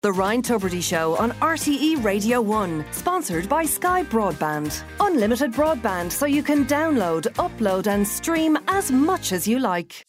The Ryan Tubridy Show on RTE Radio 1, sponsored by Sky Broadband. Unlimited broadband so you can download, upload and stream as much as you like.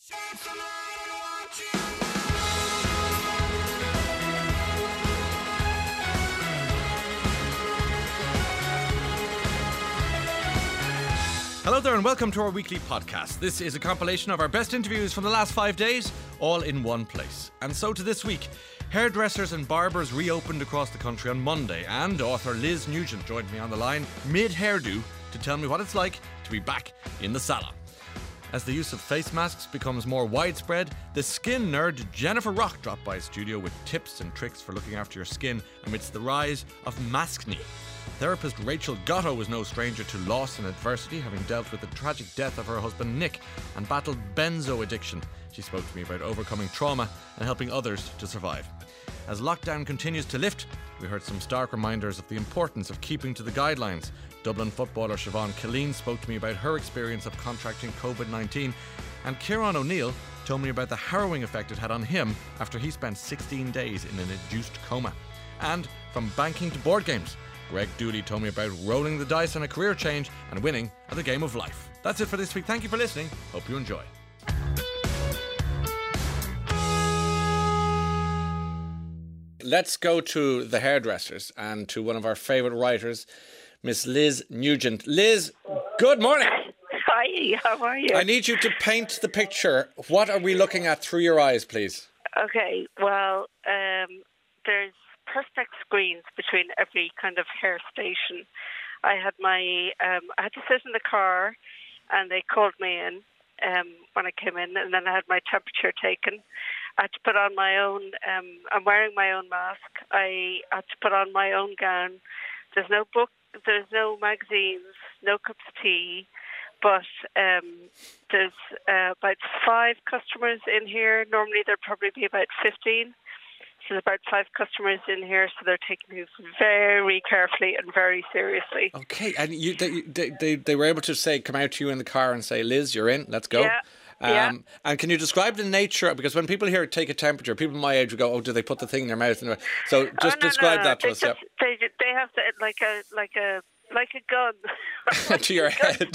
Hello there and welcome to our weekly podcast. This is a compilation of our best interviews from the last 5 days, all in one place. And so to this week. Hairdressers and barbers reopened across the country on Monday, and author Liz Nugent joined me on the line mid-hairdo to tell me what it's like to be back in the salon. As the use of face masks becomes more widespread, the skin nerd Jennifer Rock dropped by studio with tips and tricks for looking after your skin amidst the rise of maskne. Therapist Rachel Gotto was no stranger to loss and adversity, having dealt with the tragic death of her husband Nick and battled benzo addiction. She spoke to me about overcoming trauma and helping others to survive. As lockdown continues to lift, we heard some stark reminders of the importance of keeping to the guidelines. Dublin footballer Siobhan Killeen spoke to me about her experience of contracting COVID-19, and Kieran O'Neill told me about the harrowing effect it had on him after he spent 16 days in an induced coma. And from banking to board games, Greg Dooley told me about rolling the dice on a career change and winning at the game of life. That's it for this week. Thank you for listening. Hope you enjoy. Let's go to the hairdressers and to one of our favourite writers, Miss Liz Nugent. Liz, good morning. Hi, how are you? I need you to paint the picture. What are we looking at through your eyes, please? Okay, well, there's perspex screens between every kind of hair station. I had I had to sit in the car, and they called me in when I came in, and then I had my temperature taken. I had to put on my own, I'm wearing my own mask. I had to put on my own gown. There's no book, there's no magazines, no cups of tea, but there's about 5 customers in here. Normally there'd probably be about 15. So there's about 5 customers in here, so they're taking this very carefully and very seriously. Okay, and they were able to say, come out to you in the car and say, Liz, you're in, let's go. Yeah. And can you describe the nature, because when people hear take a temperature, people my age would go, oh, do they put the thing in their mouth? So just describe that to us. They have to, like a gun. To your head.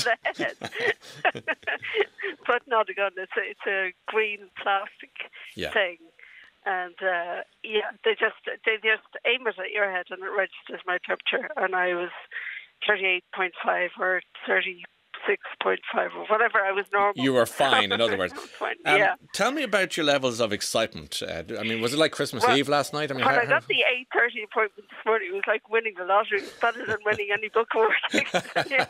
But not a gun, it's a green plastic thing. And they just aim it at your head and it registers my temperature. And I was 38.5 or 36.5 or whatever. I was normal. You were fine, in other words. Yeah. Tell me about your levels of excitement. I mean, was it like Christmas Eve last night? I mean, when I got the 8:30 appointment this morning, it was like winning the lottery. It was better than winning any book award. I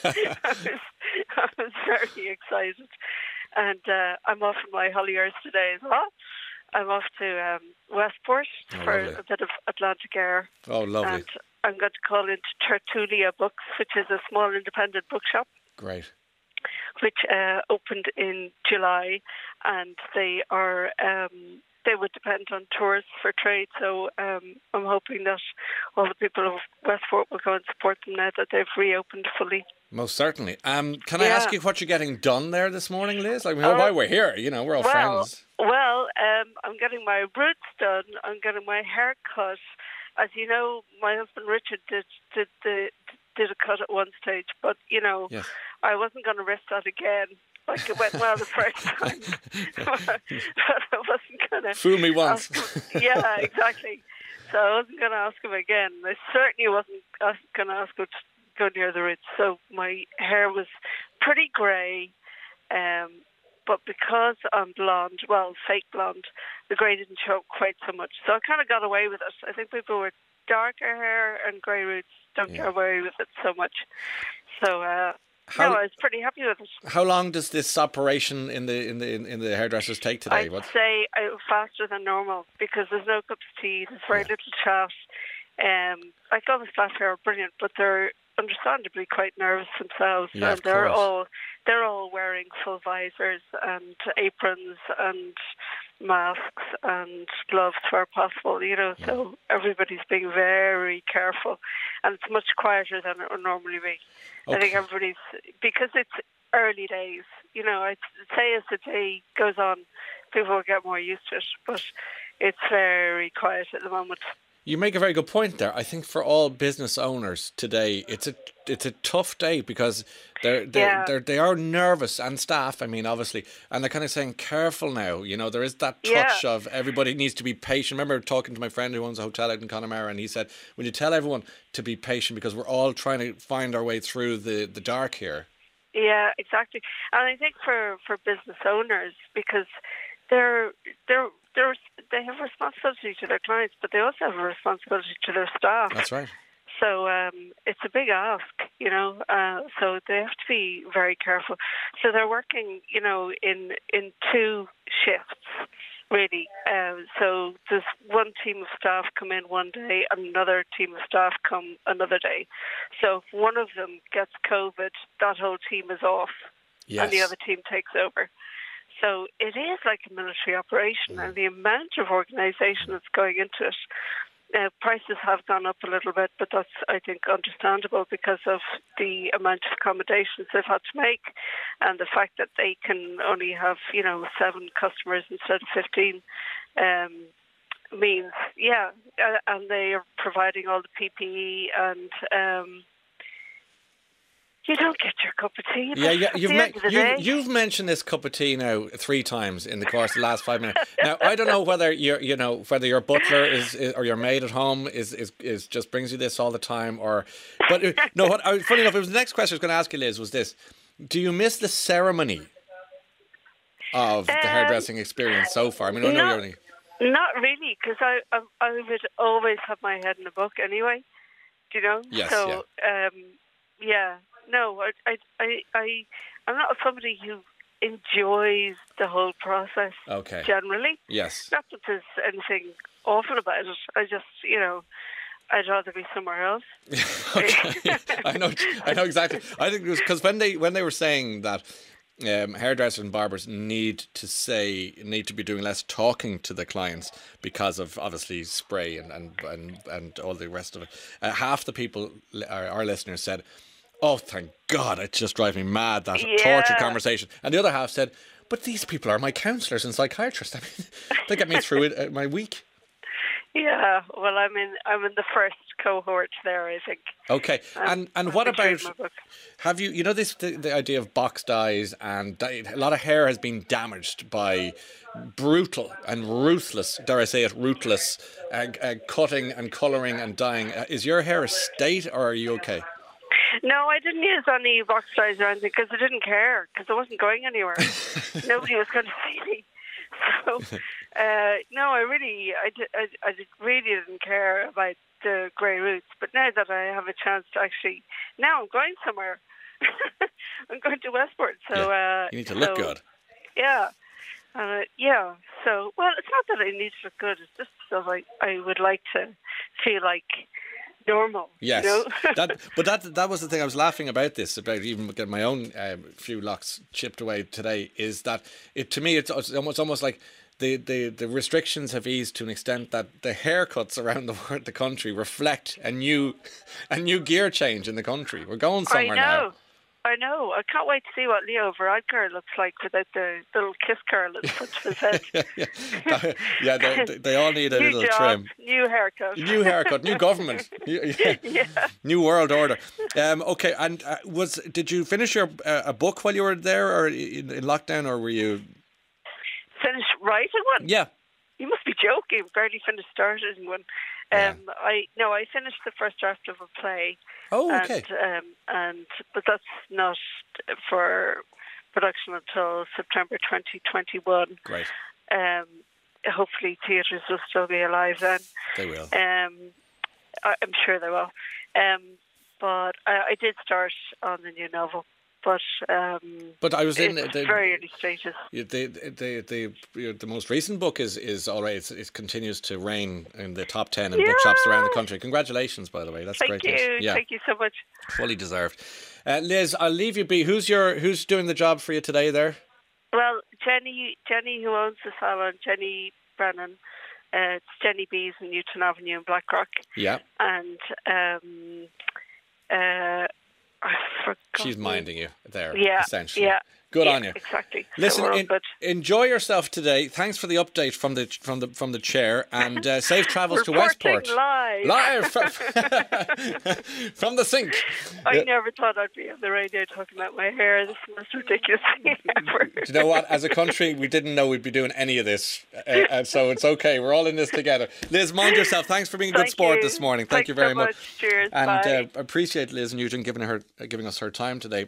was very excited. And I'm off on my holidays today as well. I'm off to Westport for a bit of Atlantic air. Oh, lovely. And I'm going to call into Tertulia Books, which is a small independent bookshop. Great. Which opened in July, and they are they would depend on tourists for trade. So I'm hoping that all the people of Westport will go and support them now that they've reopened fully. Most certainly. Can I ask you what you're getting done there this morning, Liz? I mean, why we're here? You know, we're all friends. Well, I'm getting my roots done. I'm getting my hair cut. As you know, my husband Richard did a cut at one stage, but you know, yes. I wasn't going to risk that again. Like it went well the first time, but I wasn't going to fool me once. Yeah, exactly. So I wasn't going to ask him again. I certainly wasn't going to ask him to go near the roots. So my hair was pretty grey, but because I'm blonde, well, fake blonde, the grey didn't show up quite so much. So I kind of got away with it. I think people with darker hair and grey roots don't get away with it so much. So I was pretty happy with it. How long does this operation in the hairdressers take today? I'd say faster than normal because there's no cups of tea, there's very little chat. Like all the staff here are brilliant, but they're understandably quite nervous themselves, and they're all wearing full visors and aprons and masks and gloves where possible, you know, so everybody's being very careful, and it's much quieter than it would normally be. Okay. I think everybody's, because it's early days, you know, I'd say as the day goes on, people will get more used to it, but it's very quiet at the moment. You make a very good point there. I think for all business owners today, it's a tough day because they are nervous, and staff, I mean, obviously, and they're kind of saying, careful now. You know, there is that touch of everybody needs to be patient. I remember talking to my friend who owns a hotel out in Connemara, and he said, "Will you tell everyone to be patient because we're all trying to find our way through the dark here." Yeah, exactly. And I think for business owners, because they have responsibility to their clients, but they also have a responsibility to their staff. That's right. So it's a big ask, you know. So they have to be very careful. So they're working, you know, in 2 shifts, really. So there's one team of staff come in one day, and another team of staff come another day. So if one of them gets COVID, that whole team is off, and the other team takes over. So it is like a military operation, and the amount of organisation that's going into it. Prices have gone up a little bit, but that's, I think, understandable because of the amount of accommodations they've had to make, and the fact that they can only have, you know, 7 customers instead of 15 means, and they are providing all the PPE and. You don't get your cup of tea. You've mentioned this cup of tea now 3 times in the course of the last 5 minutes. Now I don't know whether whether your butler is or your maid at home is just brings you this all the time, but no. Funny enough, it was the next question I was going to ask you, Liz. Was this? Do you miss the ceremony of the hairdressing experience so far? I mean, not really, because I would always have my head in a book anyway. Do you know? Yes. So No, I'm not somebody who enjoys the whole process. Okay. Generally. Yes. Not that there's anything awful about it. I just, you know, I'd rather be somewhere else. Okay. I know exactly. I think it was because when they were saying that hairdressers and barbers need to be doing less talking to the clients because of obviously spray and all the rest of it. Half the people, our listeners, said, "Oh, thank God, it just drives me mad, that tortured conversation." And the other half said, "But these people are my counsellors and psychiatrists. I mean, they get me through my week." Yeah, well, I'm in the first cohort there, I think. Okay, and what about, have you know this the idea of box dyes, and a lot of hair has been damaged by brutal and ruthless, dare I say it, ruthless cutting and colouring and dyeing. Is your hair a state, or are you okay? No, I didn't use any box dyes or anything because I didn't care, because I wasn't going anywhere. Nobody was going to see me. So, no, I really didn't care about the grey roots. But now that I have a chance to actually, now I'm going somewhere. I'm going to Westport. So you need to look good. Yeah. So, well, it's not that I need to look good. It's just that I would like to feel like normal. Yes, you know? that was the thing I was laughing about this, about even getting my own few locks chipped away today, is that to me it's almost like the restrictions have eased to an extent that the haircuts around the country reflect a new gear change in the country. We're going somewhere now. I know. I can't wait to see what Leo Varadkar looks like without the little kiss curl in front of his head. They all need a little trim. New haircut, new government, new world order. Okay, and did you finish your a book while you were there, or in lockdown, or were you finished writing one? Yeah. You must be joking. Barely finished starting one. I finished the first draft of a play. Oh, okay. But that's not for production until September 2021. Great. Hopefully theatres will still be alive then. They will. I'm sure they will. But I did start on the new novel. But I was in the very early stages. The most recent book is all right. It continues to reign in the top 10 in bookshops around the country. Congratulations, by the way. That's great. Thank you. Yeah. Thank you so much. Fully deserved. Liz, I'll leave you be. Who's doing the job for you today there? Well, Jenny, who owns the salon, Jenny Brennan. It's Jenny Bees in Newton Avenue in Blackrock. Yeah. And I forgot. She's minding you there, yeah, essentially. Yeah, Good on you. Exactly. Listen, So we're all good. enjoy yourself today. Thanks for the update from the chair, and safe travels to Westport. Live from the sink. I never thought I'd be on the radio talking about my hair. This is the most ridiculous thing ever. Do you know what? As a country, we didn't know we'd be doing any of this, and so it's okay. We're all in this together. Liz, mind yourself. Thanks for being a good sport this morning. Thank you very much. Cheers. And bye. appreciate Liz Nugent giving us her time today.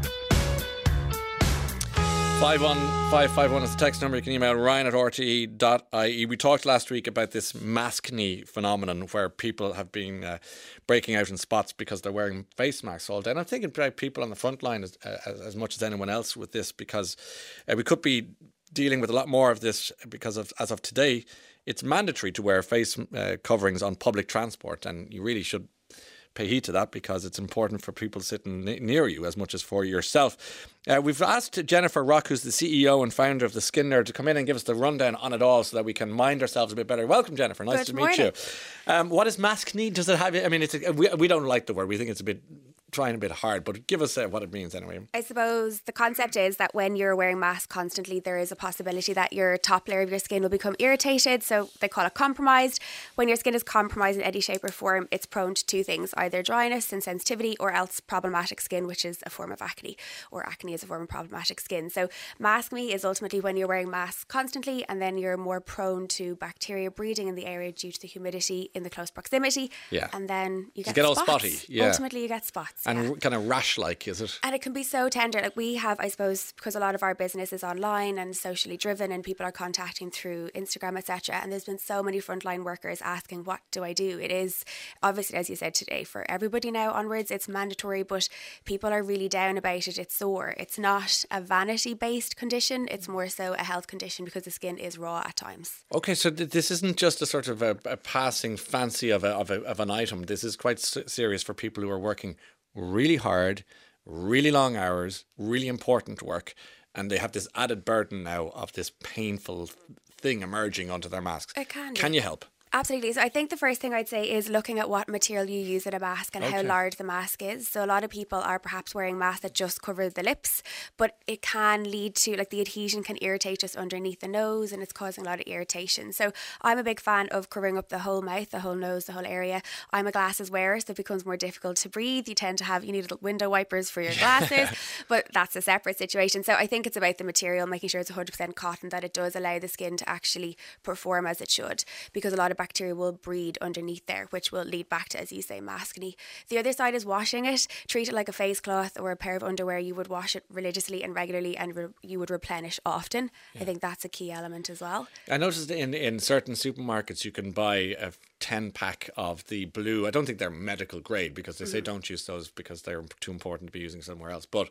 51551 is the text number. You can email ryan@rte.ie. We talked last week about this maskne phenomenon where people have been breaking out in spots because they're wearing face masks all day. And I'm thinking about people on the front line as much as anyone else with this, because we could be dealing with a lot more of this because as of today, it's mandatory to wear face coverings on public transport, and you really should pay heed to that because it's important for people sitting near you as much as for yourself. We've asked Jennifer Rock, who's the CEO and founder of The Skin Nerd, to come in and give us the rundown on it all so that we can mind ourselves a bit better. Welcome, Jennifer. Nice to meet you. What does maskne? Does it have? I mean, we don't like the word. We think it's trying a bit hard, but give us what it means anyway. I suppose the concept is that when you're wearing masks constantly, there is a possibility that your top layer of your skin will become irritated, so they call it compromised. When your skin is compromised in any shape or form, it's prone to two things, either dryness and sensitivity, or else problematic skin, which is a form of acne, or acne is a form of problematic skin. So maskne is ultimately when you're wearing masks constantly, and then you're more prone to bacteria breeding in the area due to the humidity in the close proximity, and then you get all spots. spotty. Yeah. Ultimately you get spots. And kind of rash-like, is it? And it can be so tender. Like we have, I suppose, because a lot of our business is online and socially driven and people are contacting through Instagram, etc. And there's been so many frontline workers asking, what do I do? It is, obviously, as you said today, for everybody now onwards, it's mandatory, but people are really down about it. It's sore. It's not a vanity-based condition. It's more so a health condition because the skin is raw at times. Okay, so this isn't just a sort of a passing fancy of an item. This is quite serious for people who are working really hard, really long hours, really important work, and they have this added burden now of this painful thing emerging onto their masks. It can. Can you help? Absolutely. So I think the first thing I'd say is looking at what material you use in a mask and how large the mask is. So a lot of people are perhaps wearing masks that just cover the lips, but it can lead to, like, the adhesion can irritate just underneath the nose and it's causing a lot of irritation. So I'm a big fan of covering up the whole mouth, the whole nose, the whole area. I'm a glasses wearer, so it becomes more difficult to breathe. You need little window wipers for your glasses, but that's a separate situation. So I think it's about the material, making sure it's 100% cotton, that it does allow the skin to actually perform as it should, because a lot of bacteria will breed underneath there, which will lead back to, as you say, maskne. The other side is washing it. Treat it like a face cloth or a pair of underwear. You would wash it religiously and regularly, and you would replenish often. I think that's a key element as well. I noticed in certain supermarkets you can buy a 10-pack of the blue. I don't think they're medical grade because they say don't use those because they're too important to be using somewhere else. But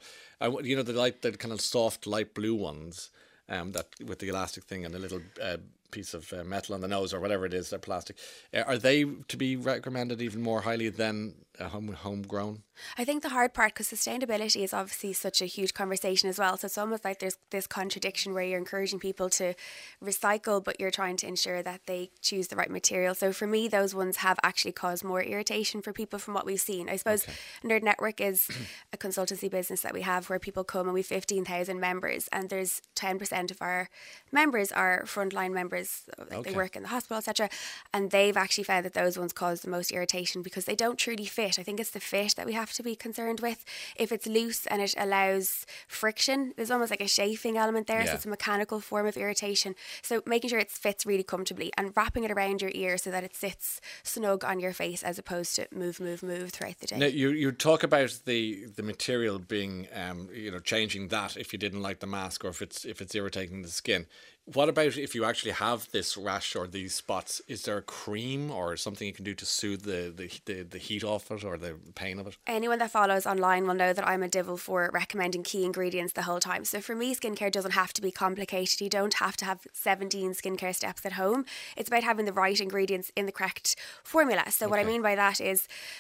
the kind of soft light blue ones, that with the elastic thing and a little piece of metal on the nose or whatever it is, they're plastic. Are they to be recommended even more highly than homegrown? I think the hard part, because sustainability is obviously such a huge conversation as well, so it's almost like there's this contradiction where you're encouraging people to recycle, but you're trying to ensure that they choose the right material. So for me, those ones have actually caused more irritation for people from what we've seen. I suppose Nerd Network is a consultancy business that we have where people come, and we've 15,000 members, and there's 10% of our members are frontline members, like they work in the hospital, etc. And they've actually found that those ones cause the most irritation because they don't truly fit. I think it's the fit that we have to be concerned with. If it's loose and it allows friction, there's almost like a chafing element there, so it's a mechanical form of irritation. So making sure it fits really comfortably and wrapping it around your ear so that it sits snug on your face as opposed to move throughout the day. Now, you talk about the material being changing that if you didn't like the mask or if it's irritating the skin. What about if you actually have this rash or these spots? Is there a cream or something you can do to soothe the heat off it or the pain of it? Anyone that follows online will know that I'm a devil for recommending key ingredients the whole time. So for me, skincare doesn't have to be complicated. You don't have to have 17 skincare steps at home. It's about having the right ingredients in the correct formula. So what I mean by that is,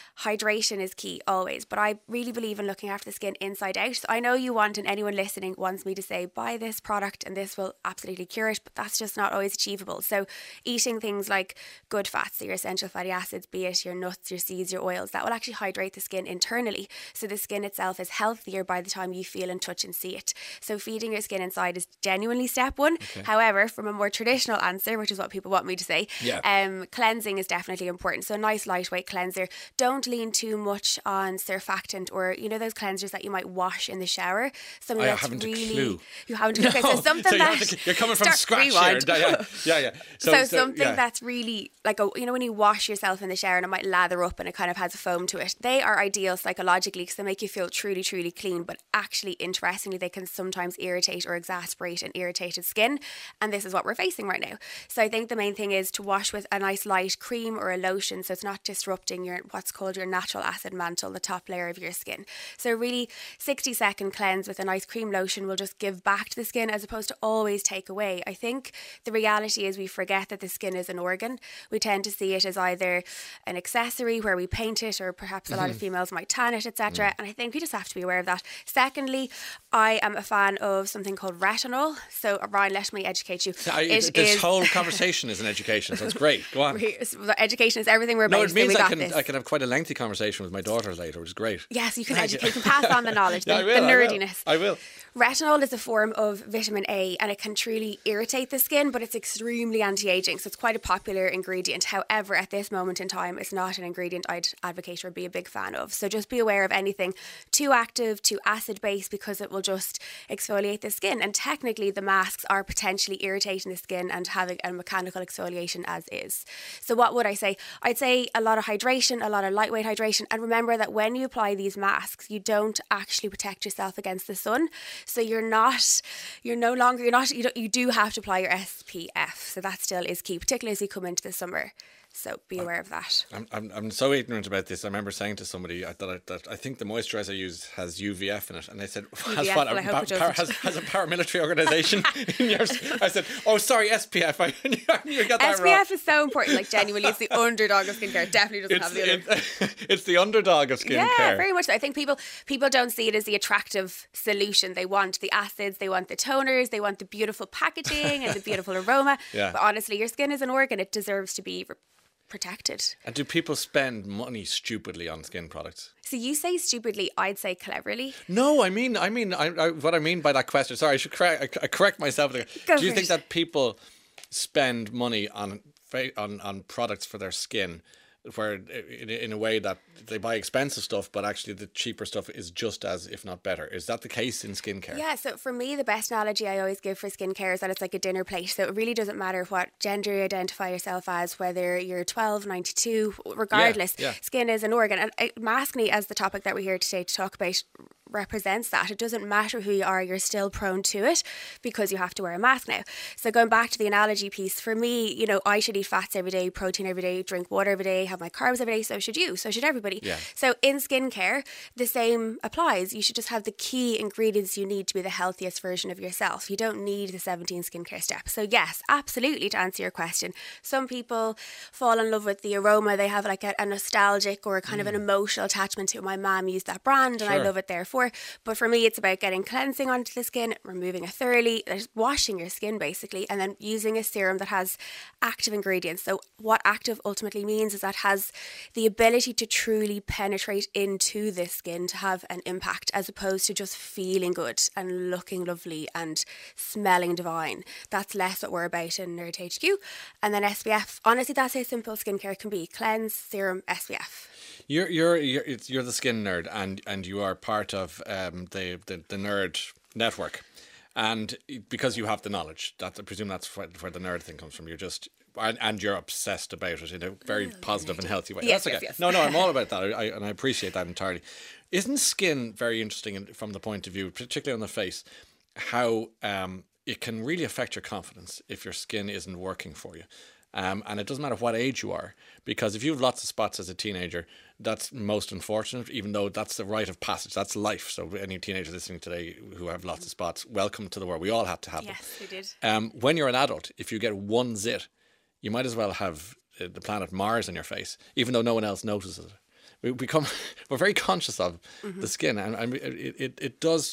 hydration is key always, but I really believe in looking after the skin inside out. So I know you want, and anyone listening wants me to say, buy this product and this will absolutely cure it, but that's just not always achievable. So eating things like good fats, so your essential fatty acids, be it your nuts, your seeds, your oils, that will actually hydrate the skin internally. So the skin itself is healthier by the time you feel and touch and see it. So feeding your skin inside is genuinely step one. Okay. However, from a more traditional answer, which is what people want me to say, cleansing is definitely important. So a nice lightweight cleanser. Don't lean too much on surfactant, or you know those cleansers that you might wash in the shower. Something I that's haven't really a clue. You haven't a clue. Okay, so something you're coming from scratch here. Yeah. So something that's really like when you wash yourself in the shower and it might lather up and it kind of has a foam to it. They are ideal psychologically because they make you feel truly, truly clean. But actually, interestingly, they can sometimes irritate or exasperate an irritated skin, and this is what we're facing right now. So I think the main thing is to wash with a nice light cream or a lotion, so it's not disrupting what's called your natural acid mantle, the top layer of your skin. So really 60-second cleanse with a nice cream lotion will just give back to the skin as opposed to always take away. I think the reality is we forget that the skin is an organ. We tend to see it as either an accessory where we paint it, or perhaps a lot of females might tan it, etc. And I think we just have to be aware of that. Secondly, I am a fan of something called retinol. So Ryan, let me educate you. This whole conversation is an education, so it's great. Go on. Education is everything we're about. No, it means I can have quite a lengthy conversation with my daughters later, which is great. Yes, you can educate. You can pass on the knowledge, the nerdiness. I will. Retinol is a form of vitamin A, and it can truly irritate the skin, but it's extremely anti-aging, so it's quite a popular ingredient. However, at this moment in time, it's not an ingredient I'd advocate or be a big fan of. So just be aware of anything too active, too acid-based, because it will just exfoliate the skin. And technically, the masks are potentially irritating the skin and having a mechanical exfoliation as is. So what would I say? I'd say a lot of hydration, a lot of lightweight hydration, and remember that when you apply these masks, you don't actually protect yourself against the sun. So you do have to apply your SPF. So that still is key, particularly as you come into the summer. So be aware of that. I'm so ignorant about this. I remember saying to somebody that I think the moisturiser I use has UVF in it, and they said, has a paramilitary organisation in yours? I said, oh, sorry, SPF. You got that SPF wrong. is so important. Like, genuinely, it's the underdog of skincare. It definitely doesn't have the other. It's the underdog of skincare. Yeah, very much so. I think people don't see it as the attractive solution. They want the acids, they want the toners, they want the beautiful packaging and the beautiful aroma. Yeah. But honestly, your skin is an organ. It deserves to be protected. And do people spend money stupidly on skin products? So you say stupidly, I'd say cleverly. No, I mean, what I mean by that question. Sorry, I should correct myself. Do you think that people spend money on products for their skin, where in a way that they buy expensive stuff, but actually the cheaper stuff is just as, if not better? Is that the case in skincare? Yeah, so for me, the best analogy I always give for skincare is that it's like a dinner plate. So it really doesn't matter what gender you identify yourself as, whether you're 12, 92, regardless. Yeah. Skin is an organ. And maskne, as the topic that we're here today to talk about, represents that. It doesn't matter who you are, you're still prone to it because you have to wear a mask now. So going back to the analogy piece, for me, I should eat fats every day, protein every day, drink water every day, have my carbs every day. So should you, so should everybody. Yeah. So in skincare, the same applies. You should just have the key ingredients you need to be the healthiest version of yourself. You don't need the 17 skincare steps. So yes, absolutely, to answer your question, some people fall in love with the aroma. They have like a nostalgic or kind of an emotional attachment to it. My mom used that brand and I love it therefore. But for me, it's about getting cleansing onto the skin, removing it thoroughly, washing your skin basically, and then using a serum that has active ingredients. So what active ultimately means is that has the ability to truly penetrate into the skin to have an impact, as opposed to just feeling good and looking lovely and smelling divine. That's less what we're about in Nerd HQ. And then SPF. Honestly, that's how simple skincare can be. Cleanse, serum, SPF. You're the skin nerd, and you are part of the nerd network, and because you have the knowledge, I presume that's where the nerd thing comes from. You're obsessed about it in a very positive and healthy way. Yes, that's okay. Yes. No, I'm all about that, and I appreciate that entirely. Isn't skin very interesting from the point of view, particularly on the face, how it can really affect your confidence if your skin isn't working for you? And it doesn't matter what age you are, because if you have lots of spots as a teenager, that's most unfortunate, even though that's the rite of passage. That's life. So any teenager listening today who have lots of spots, welcome to the world. We all have to have them. Yes, we did. When you're an adult, if you get one zit, you might as well have the planet Mars on your face, even though no one else notices it. we're very conscious of the skin, and it does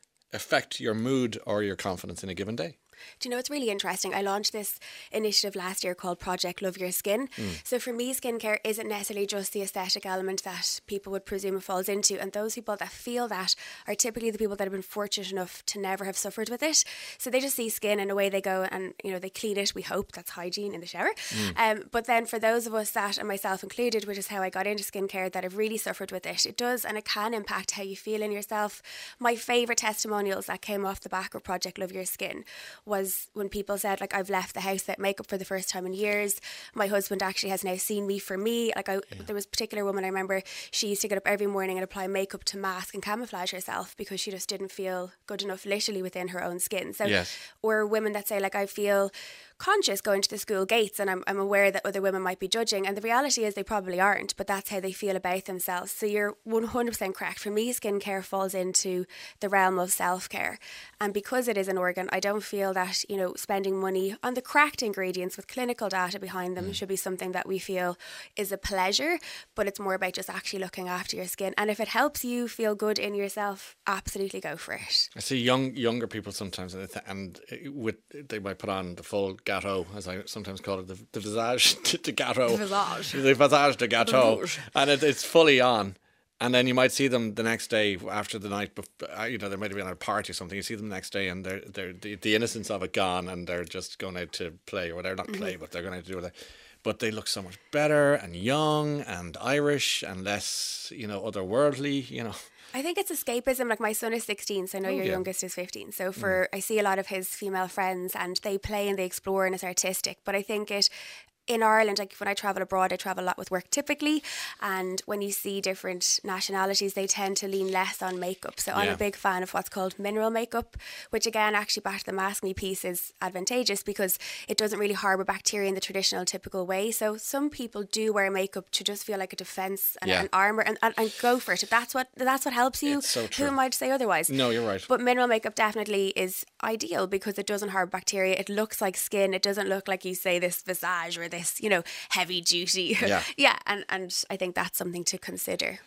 affect your mood or your confidence in a given day. Do you know, it's really interesting. I launched this initiative last year called Project Love Your Skin. So for me, skincare isn't necessarily just the aesthetic element that people would presume it falls into. And those people that feel that are typically the people that have been fortunate enough to never have suffered with it. So they just see skin and away they go, and, you know, they clean it. We hope that's hygiene in the shower. But then for those of us that, and myself included, which is how I got into skincare, that have really suffered with it, it does, and it can impact how you feel in yourself. My favourite testimonials that came off the back of Project Love Your Skin was when people said, like, I've left the house without makeup for the first time in years. My husband actually has now seen me for me. Like, there was a particular woman I remember, she used to get up every morning and apply makeup to mask and camouflage herself because she just didn't feel good enough literally within her own skin. So, or women that say, like, I feel conscious going to the school gates and I'm aware that other women might be judging, and the reality is they probably aren't, but that's how they feel about themselves. So you're 100% correct. For me, skincare falls into the realm of self-care, and because it is an organ, I don't feel that, you know, spending money on the correct ingredients with clinical data behind them should be something that we feel is a pleasure, but it's more about just actually looking after your skin. And if it helps you feel good in yourself, absolutely go for it. I see younger people sometimes, and they might put on the full gâteau, as I sometimes call it, the visage de gâteau. The visage de gâteau. And it's fully on. And then you might see them the next day after the night, you know, they might have been at a party or something. You see them the next day and they're the innocence of it gone, and they're just going out to play, or they're not play, but they're going out to do it. But they look so much better and young and Irish and less, you know, otherworldly, you know. I think it's escapism. Like, my son is 16, so I know your youngest is 15. So I see a lot of his female friends and they play and they explore and it's artistic. But I think in Ireland, like when I travel abroad, I travel a lot with work typically, and when you see different nationalities, they tend to lean less on makeup. So I'm a big fan of what's called mineral makeup, which again, actually back to the Mask Me piece, is advantageous because it doesn't really harbour bacteria in the traditional typical way. So some people do wear makeup to just feel like a defence and an armour, and go for it. If that's what helps you, it's so true. Who am I to say otherwise? No, you're right. But mineral makeup definitely is ideal because it doesn't harbour bacteria. It looks like skin. It doesn't look like, you say, this visage or this, you know, heavy duty. And I think that's something to consider.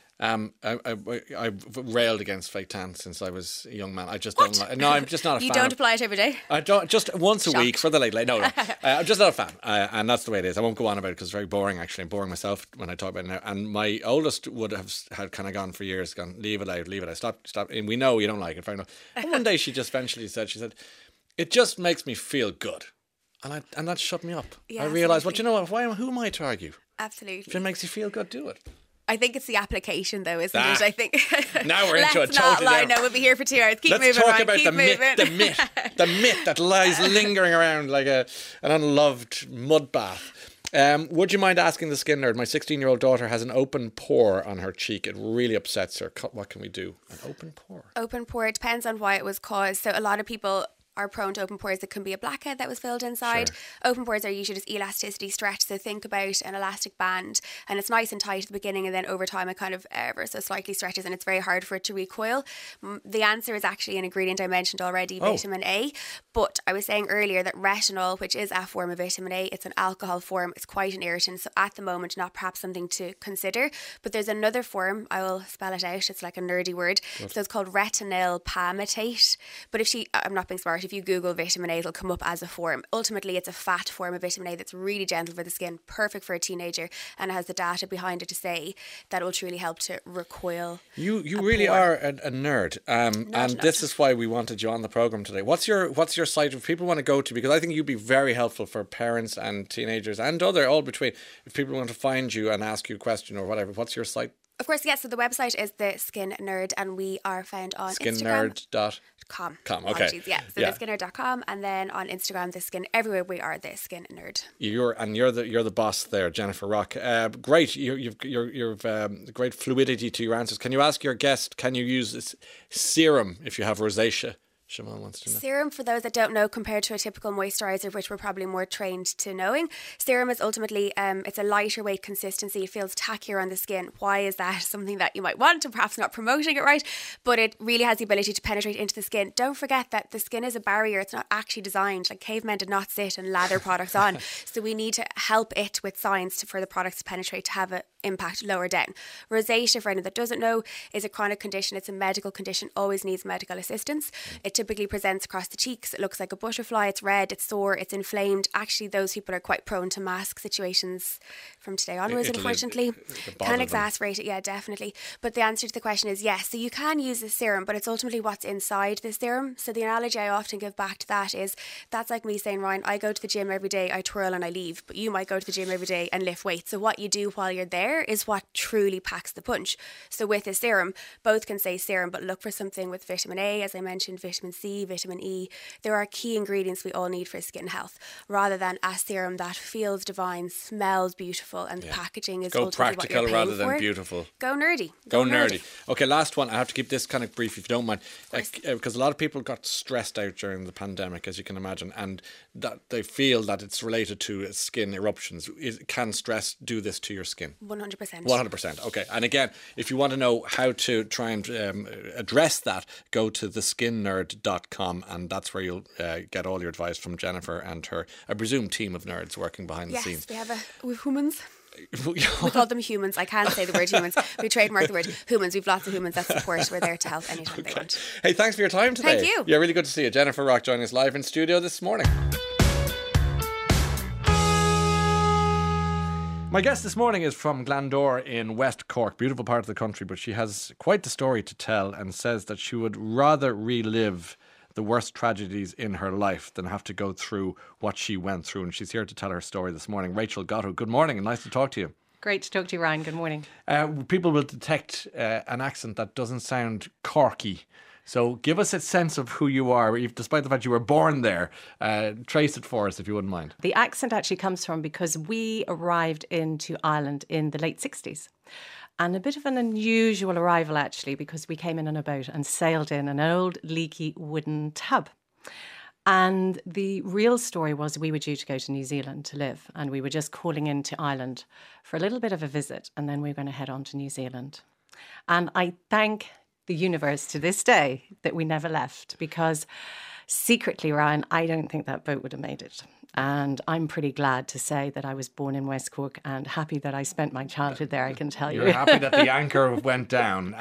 I've railed against fake tan since I was a young man. I just don't like. No, I'm just not a fan. You don't apply it every day? I don't. Just once a week for the late. No. I'm just not a fan, and that's the way it is. I won't go on about it because it's very boring. Actually, I'm boring myself when I talk about it now. And my oldest would have had kind of gone for years, gone, leave it out, stop. And we know you don't like it, fair enough. And one day she just eventually said, it just makes me feel good. And that shut me up. Yeah, I realised, well, you know what? Who am I to argue? Absolutely. If it makes you feel good, do it. I think it's the application, though, isn't it? I think. Now we're into Let's a totally. Not lie. No, we'll be here for 2 hours. Keep Let's moving. talk Ryan. about Keep the myth that lies lingering around like an unloved mud bath. Would you mind asking the skin nerd? My 16-year-old daughter has an open pore on her cheek. It really upsets her. What can we do? An open pore. Open pore. It depends on why it was caused. So a lot of people are prone to open pores. It can be a blackhead that was filled inside. Sure. Open pores are usually just elasticity stretch. So think about an elastic band, and it's nice and tight at the beginning, and then over time it kind of ever so slightly stretches, and it's very hard for it to recoil. The answer is actually an ingredient I mentioned already, vitamin A. But I was saying earlier that retinol, which is a form of vitamin A, it's an alcohol form. It's quite an irritant. So at the moment, not perhaps something to consider. But there's another form. I will spell it out. It's like a nerdy word. Good. So it's called retinyl palmitate. But I'm not being smart. If you Google vitamin A, it'll come up as a form. Ultimately, it's a fat form of vitamin A that's really gentle for the skin, perfect for a teenager, and it has the data behind it to say that it will truly help to recoil. You really are a nerd, and this is why we wanted you on the programme today. What's your site if people want to go to? Because I think you'd be very helpful for parents and teenagers and all between. If people want to find you and ask you a question or whatever, what's your site? Of course, yes. So the website is The Skin Nerd, and we are found on Instagram.com. Okay. Yeah. So theskinner.com, and then on Instagram, The Skin. Everywhere we are The Skin Nerd. You're the boss there, Jennifer Rock. Great. You've great fluidity to your answers. Can you ask your guest? Can you use this serum if you have rosacea Siobhan wants to know. Serum, for those that don't know, compared to a typical moisturiser, which we're probably more trained to knowing, serum is ultimately, it's a lighter weight consistency. It feels tackier on the skin. Why is that? Something that you might want, and perhaps not promoting it right, but it really has the ability to penetrate into the skin. Don't forget that the skin is a barrier. It's not actually designed, like cavemen did not sit and lather products on. So we need to help it with science for the products to penetrate, to have an impact lower down. Rosacea, for anyone that doesn't know, is a chronic condition. It's a medical condition, always needs medical assistance. It typically presents across the cheeks. It looks like a butterfly. It's red, it's sore, it's inflamed. Actually, those people are quite prone to mask situations from today onwards, unfortunately. Can exacerbate it, yeah, definitely. But the answer to the question is yes. So you can use the serum, but it's ultimately what's inside the serum. So the analogy I often give back to that is, that's like me saying, Ryan, I go to the gym every day, I twirl and I leave, but you might go to the gym every day and lift weights. So what you do while you're there is what truly packs the punch. So with a serum, both can say serum, but look for something with vitamin A, as I mentioned, vitamin C, vitamin E. There are key ingredients we all need for skin health, rather than a serum that feels divine, smells beautiful, and the packaging is ultimately practical what you're paying rather than for. beautiful. Go nerdy. Go nerdy. Okay, last one. I have to keep this kind of brief if you don't mind, because a lot of people got stressed out during the pandemic, as you can imagine, and that they feel that it's related to skin eruptions. Can stress do this to your skin? 100%. 100%. Okay. And again, if you want to know how to try and address that, go to theskinnerd.com, and that's where you'll get all your advice from Jennifer and her, I presume, team of nerds working behind the scenes. Yes, we have humans. We call them humans. I can't say the word humans. We trademark the word humans. We've lots of humans that support. We're there to help anytime they want. Hey, thanks for your time today. Thank you. Yeah, really good to see you. Jennifer Rock joining us live in studio this morning. My guest this morning is from Glandore in West Cork, beautiful part of the country, but she has quite the story to tell and says that she would rather relive the worst tragedies in her life than have to go through what she went through. And she's here to tell her story this morning. Rachel Gatto, good morning and nice to talk to you. Great to talk to you, Ryan. Good morning. People will detect an accent that doesn't sound Corky. So give us a sense of who you are, despite the fact you were born there. Trace it for us, if you wouldn't mind. The accent actually comes from because we arrived into Ireland in the late 60s. And a bit of an unusual arrival, actually, because we came in on a boat and sailed in an old leaky wooden tub. And the real story was we were due to go to New Zealand to live, and we were just calling into Ireland for a little bit of a visit, and then we were going to head on to New Zealand. And I thank the universe to this day that we never left, because secretly, Ryan, I don't think that boat would have made it. And I'm pretty glad to say that I was born in West Cork and happy that I spent my childhood there, I can tell you. You're happy that the anchor went down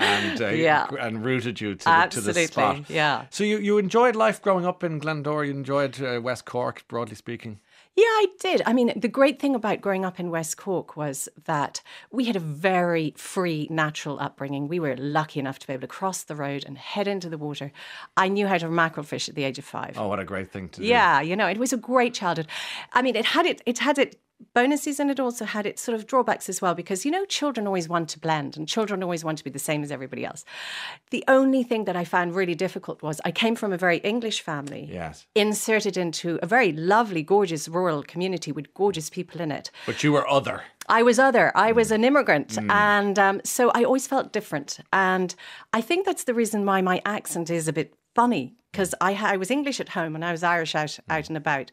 and rooted you to the spot. Yeah. So you enjoyed life growing up in Glandore? You enjoyed West Cork, broadly speaking? Yeah, I did. I mean, the great thing about growing up in West Cork was that we had a very free, natural upbringing. We were lucky enough to be able to cross the road and head into the water. I knew how to mackerel fish at the age of 5. Oh, what a great thing to do. Yeah, it was a great childhood. I mean, it had it bonuses, and it also had its sort of drawbacks as well, because, children always want to blend and children always want to be the same as everybody else. The only thing that I found really difficult was I came from a very English family, yes, inserted into a very lovely, gorgeous rural community with gorgeous people in it. But you were other. I was other. I was an immigrant. And so I always felt different. And I think that's the reason why my accent is a bit funny, because I was English at home and I was Irish out and about.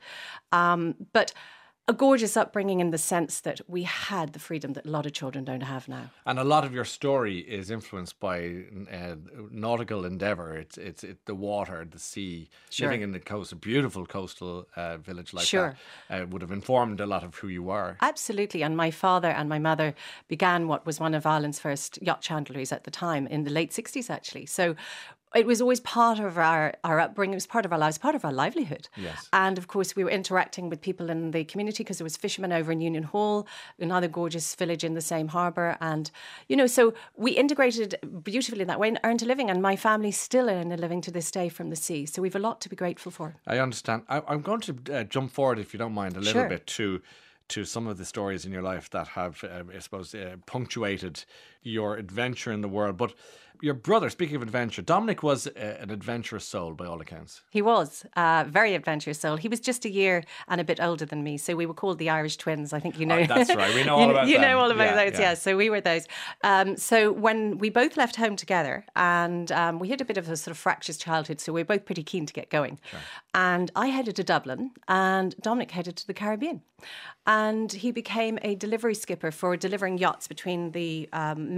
But a gorgeous upbringing in the sense that we had the freedom that a lot of children don't have now. And a lot of your story is influenced by nautical endeavour. It's the water, the sea, living in the coast, a beautiful coastal village like that would have informed a lot of who you are. Absolutely. And my father and my mother began what was one of Ireland's first yacht chandleries at the time, in the late 60s, actually. So it was always part of our upbringing. It was part of our lives, part of our livelihood. Yes. And of course, we were interacting with people in the community, because there was fishermen over in Union Hall, another gorgeous village in the same harbour. And, so we integrated beautifully in that way and earned a living. And my family's still earn a living to this day from the sea. So we've a lot to be grateful for. I understand. I'm going to jump forward, if you don't mind, a little bit to some of the stories in your life that have, I suppose, punctuated your adventure in the world. But your brother, speaking of adventure, Dominic was an adventurous soul by all accounts. He was very adventurous soul. He was just a year and a bit older than me, so we were called the Irish twins. I think you know. That's right. We know all about you them. know all about Yeah, those. yeah. Yeah. So we were those. So when we both left home together, and we had a bit of a sort of fractious childhood, so we were both pretty keen to get going. Sure. And I headed to Dublin, and Dominic headed to the Caribbean. And he became a delivery skipper for delivering yachts between the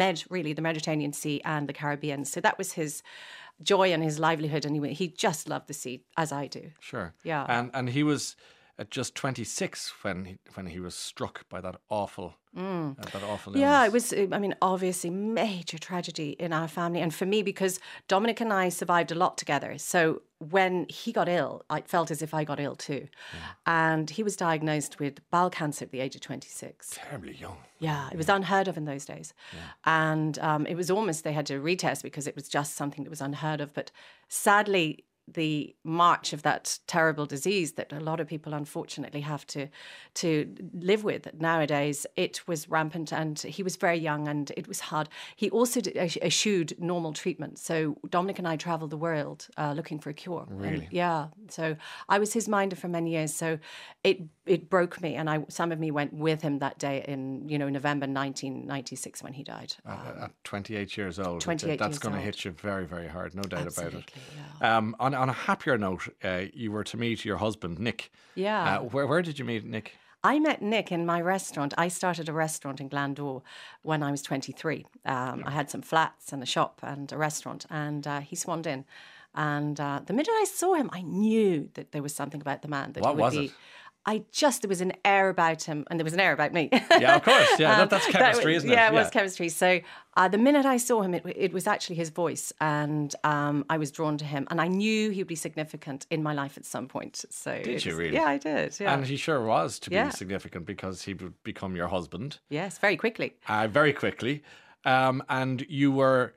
the Mediterranean Sea and the Caribbean. So that was his joy and his livelihood. And he just loved the sea, as I do. Sure. Yeah. And he was at just 26 when he was struck by that awful illness. Yeah, it was, I mean, obviously major tragedy in our family. And for me, because Dominic and I survived a lot together. So when he got ill, I felt as if I got ill too. Yeah. And he was diagnosed with bowel cancer at the age of 26. Terribly young. Yeah, it was unheard of in those days. Yeah. And it was almost, they had to retest because it was just something that was unheard of. But sadly, the march of that terrible disease that a lot of people unfortunately have to live with nowadays, it was rampant, and he was very young and it was hard. He also eschewed normal treatment. So Dominic and I travelled the world looking for a cure. Really? And, yeah. So I was his minder for many years. So it broke me, and some of me went with him that day in November 1996 when he died. At 28 years old. 28 that's years going to old. hit you very, very hard, no doubt Absolutely, about it. Yeah. On a happier note, you were to meet your husband, Nick. Yeah. Where did you meet Nick? I met Nick in my restaurant. I started a restaurant in Glandore when I was 23. I had some flats and a shop and a restaurant, and he swaned in. And the minute I saw him, I knew that there was something about the man. What was it? There was an air about him, and there was an air about me. Yeah, of course. Yeah, that's chemistry, isn't it? Yeah, it was chemistry. So the minute I saw him, it was actually his voice, and I was drawn to him, and I knew he would be significant in my life at some point. So did you really? Yeah, I did. Yeah. And he sure was to be significant, because he would become your husband. Yes, very quickly. Very quickly. And you were...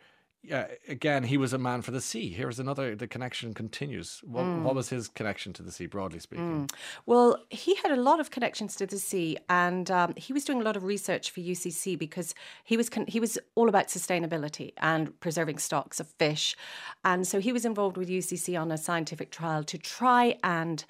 again, he was a man for the sea. Here's the connection continues. What was his connection to the sea, broadly speaking? Well, he had a lot of connections to the sea, and he was doing a lot of research for UCC because he was all about sustainability and preserving stocks of fish. And so he was involved with UCC on a scientific trial to try and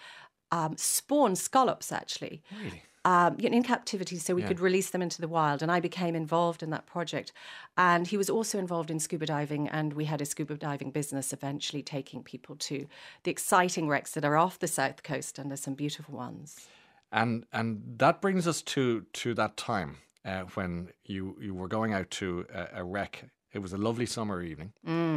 spawn scallops, actually. Really? In captivity, so we could release them into the wild. And I became involved in that project. And he was also involved in scuba diving, and we had a scuba diving business, eventually taking people to the exciting wrecks that are off the south coast, and there's some beautiful ones. And that brings us to that time when you were going out to a wreck. It was a lovely summer evening.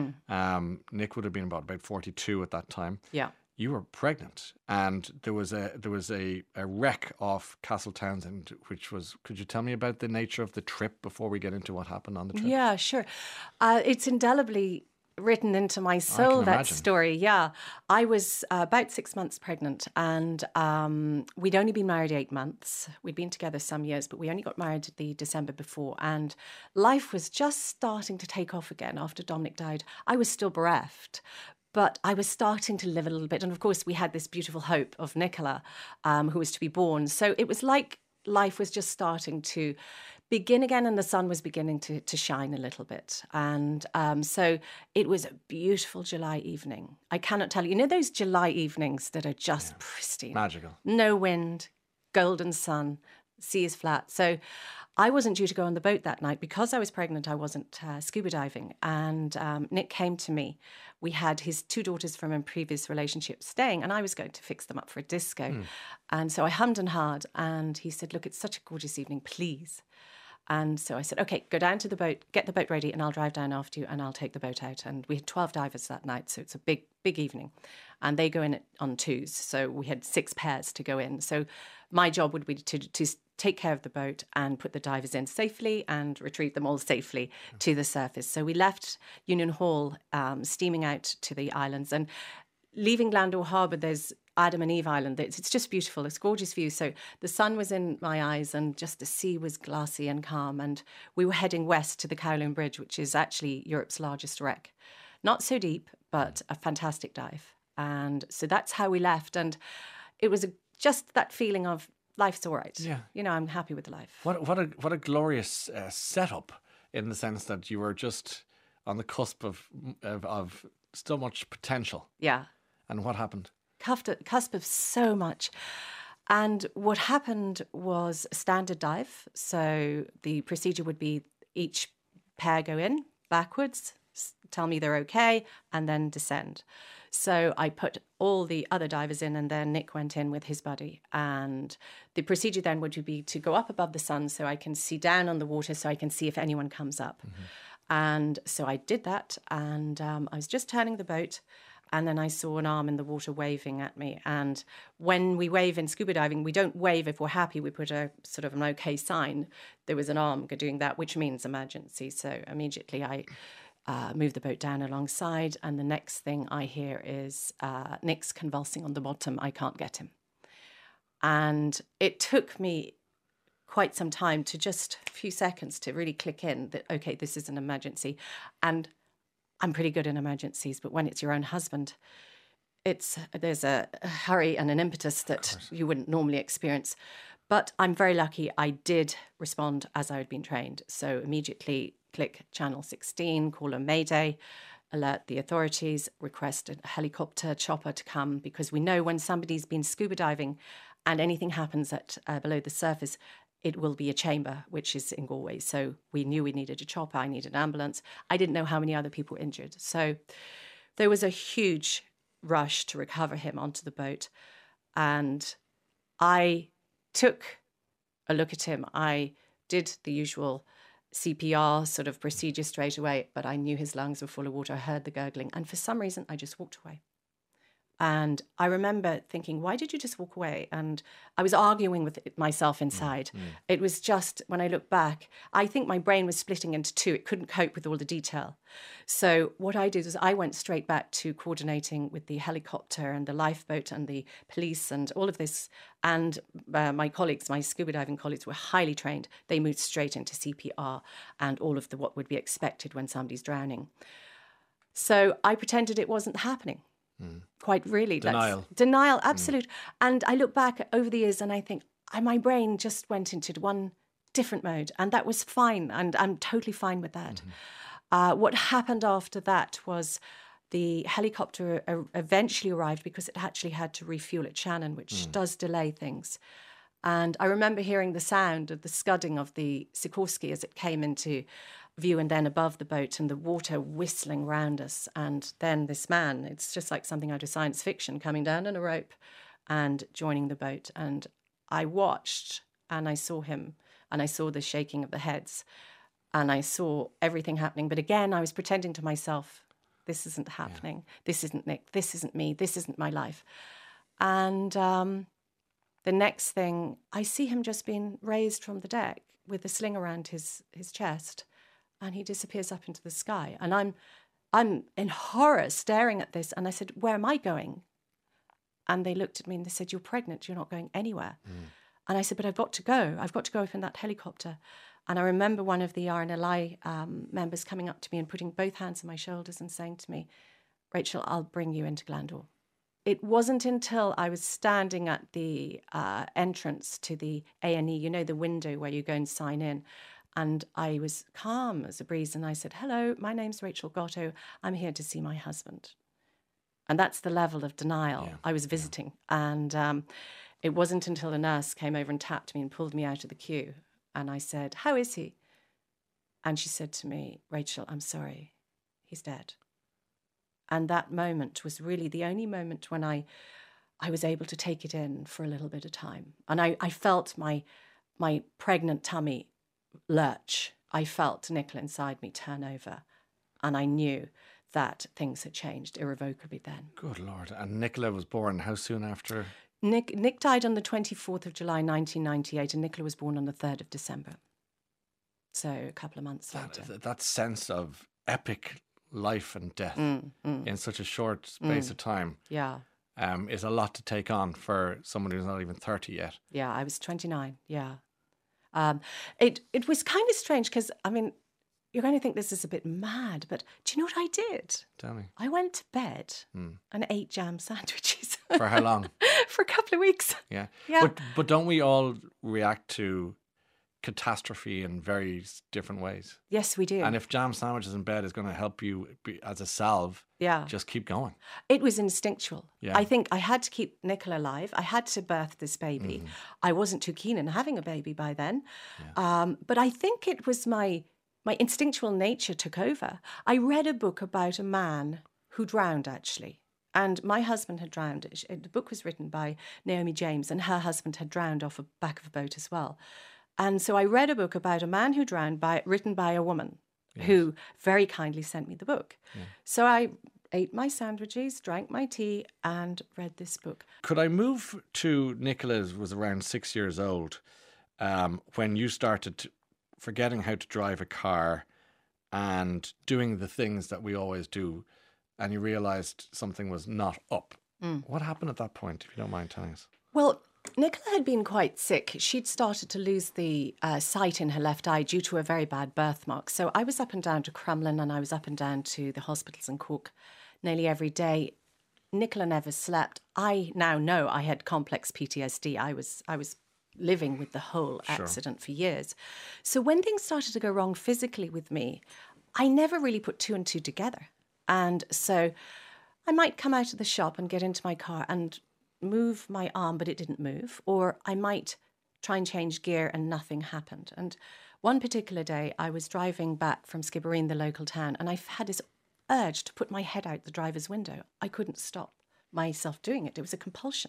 Nick would have been about 42 at that time. Yeah. You were pregnant, and there was a wreck off Castle Townsend, which was. Could you tell me about the nature of the trip before we get into what happened on the trip? Yeah, sure. It's indelibly written into my soul, that story. Yeah, I was about 6 months pregnant, and we'd only been married 8 months. We'd been together some years, but we only got married the December before, and life was just starting to take off again after Dominic died. I was still bereft, but I was starting to live a little bit. And of course, we had this beautiful hope of Nicola, who was to be born. So it was like life was just starting to begin again, and the sun was beginning to shine a little bit. And so it was a beautiful July evening. I cannot tell you, those July evenings that are just pristine. Magical. No wind, golden sun, sea is flat. So I wasn't due to go on the boat that night. Because I was pregnant, I wasn't scuba diving. And Nick came to me. We had his 2 daughters from a previous relationship staying, and I was going to fix them up for a disco. And so I hummed and hawed, and he said, look, it's such a gorgeous evening, please. And so I said, okay, go down to the boat, get the boat ready, and I'll drive down after you, and I'll take the boat out. And we had 12 divers that night, so it's a big, big evening. And they go in on 2s, so we had 6 pairs to go in. So my job would be to take care of the boat and put the divers in safely and retrieve them all safely to the surface. So we left Union Hall, steaming out to the islands, and leaving Glandore Harbour, there's Adam and Eve Island. It's just beautiful. It's a gorgeous view. So the sun was in my eyes, and just the sea was glassy and calm. And we were heading west to the Kowloon Bridge, which is actually Europe's largest wreck. Not so deep, but a fantastic dive. And so that's how we left. And it was just that feeling of life's all right. Yeah. I'm happy with the life. What a glorious setup, in the sense that you were just on the cusp of so much potential. Yeah. And what happened? Cusp of so much. And what happened was a standard dive. So the procedure would be each pair go in backwards, tell me they're okay, and then descend. So I put all the other divers in, and then Nick went in with his buddy. And the procedure then would be to go up above the sun so I can see down on the water, so I can see if anyone comes up. And so I did that, and I was just turning the boat, and then I saw an arm in the water waving at me. And when we wave in scuba diving, we don't wave if we're happy. We put a sort of an okay sign. There was an arm doing that, which means emergency. So immediately I moved the boat down alongside. And the next thing I hear is Nick's convulsing on the bottom. I can't get him. And it took me quite some time to just a few seconds to really click in that, okay, this is an emergency. And I'm pretty good in emergencies, but when it's your own husband, there's a hurry and an impetus that you wouldn't normally experience. But I'm very lucky I did respond as I had been trained. So immediately click channel 16, call a mayday, alert the authorities, request a helicopter chopper to come, because we know when somebody's been scuba diving and anything happens at below the surface, it will be a chamber, which is in Galway. So we knew we needed a chopper. I needed an ambulance. I didn't know how many other people were injured. So there was a huge rush to recover him onto the boat. And I took a look at him. I did the usual CPR sort of procedure straight away, but I knew his lungs were full of water. I heard the gurgling. And for some reason, I just walked away. And I remember thinking, why did you just walk away? And I was arguing with myself inside. It was just, when I look back, I think my brain was splitting into two. It couldn't cope with all the detail. So what I did was I went straight back to coordinating with the helicopter and the lifeboat and the police and all of this. And my colleagues, my scuba diving colleagues, were highly trained. They moved straight into CPR and all of what would be expected when somebody's drowning. So I pretended it wasn't happening. Quite really. Denial, absolute. And I look back over the years and I think my brain just went into one different mode, and that was fine, and I'm totally fine with that. What happened after that was the helicopter eventually arrived because it actually had to refuel at Shannon, which does delay things. And I remember hearing the sound of the scudding of the Sikorsky as it came into view, and then above the boat and the water whistling round us. And then this man, it's just like something out of science fiction, coming down on a rope and joining the boat. And I watched and I saw him, and I saw the shaking of the heads, and I saw everything happening. But again, I was pretending to myself, this isn't happening. This isn't Nick. This isn't me. This isn't my life. And the next thing, I see him just being raised from the deck with a sling around his chest. And he disappears up into the sky. And I'm in horror staring at this. And I said, where am I going? And they looked at me and they said, you're pregnant. You're not going anywhere. And I said, but I've got to go. I've got to go up in that helicopter. And I remember one of the RNLI members coming up to me and putting both hands on my shoulders and saying to me, Rachel, I'll bring you into Glandore. It wasn't until I was standing at the entrance to the A&E, you know, the window where you go and sign in. And I was calm as a breeze. And I said, hello, my name's Rachel Gotto. I'm here to see my husband. And that's the level of denial I was visiting. And it wasn't until a nurse came over and tapped me and pulled me out of the queue. And I said, how is he? And she said to me, Rachel, I'm sorry, he's dead. And that moment was really the only moment when I was able to take it in for a little bit of time. And I felt my pregnant tummy lurch. I felt Nicola inside me turn over, and I knew that things had changed irrevocably then. Good Lord. And Nicola was born how soon after? Nick died on the 24th of July 1998, and Nicola was born on the 3rd of December. So a couple of months later. That sense of epic life and death in such a short space of time is a lot to take on for someone who's not even 30 yet. Yeah, I was 29, It was kind of strange because, I mean, you're going to think this is a bit mad, but do you know what I did? Tell me. I went to bed and ate jam sandwiches. For how long? For a couple of weeks. Yeah. But don't we all react to catastrophe in very different ways. Yes, we do. And if jam sandwiches in bed is going to help you as a salve, just keep going. It was instinctual. Yeah. I think I had to keep Nicola alive. I had to birth this baby. I wasn't too keen on having a baby by then. But I think it was my instinctual nature took over. I read a book about a man who drowned, actually. And my husband had drowned. The book was written by Naomi James, and her husband had drowned off the back of a boat as well. And so I read a book about a man who drowned, written by a woman who very kindly sent me the book. Yeah. So I ate my sandwiches, drank my tea, and read this book. Could I move to Nicola was around 6 years old when you started forgetting how to drive a car and doing the things that we always do, and you realised something was not up. What happened at that point, if you don't mind telling us? Well, Nicola had been quite sick. She'd started to lose the sight in her left eye due to a very bad birthmark. So I was up and down to Crumlin, and I was up and down to the hospitals in Cork nearly every day. Nicola never slept. I now know I had complex PTSD. I was living with the whole accident for years. So when things started to go wrong physically with me, I never really put two and two together. And so I might come out of the shop and get into my car and move my arm, but it didn't move. Or I might try and change gear and nothing happened. And one particular day I was driving back from Skibbereen, the local town, and I had this urge to put my head out the driver's window. I couldn't stop myself doing it. It was a compulsion.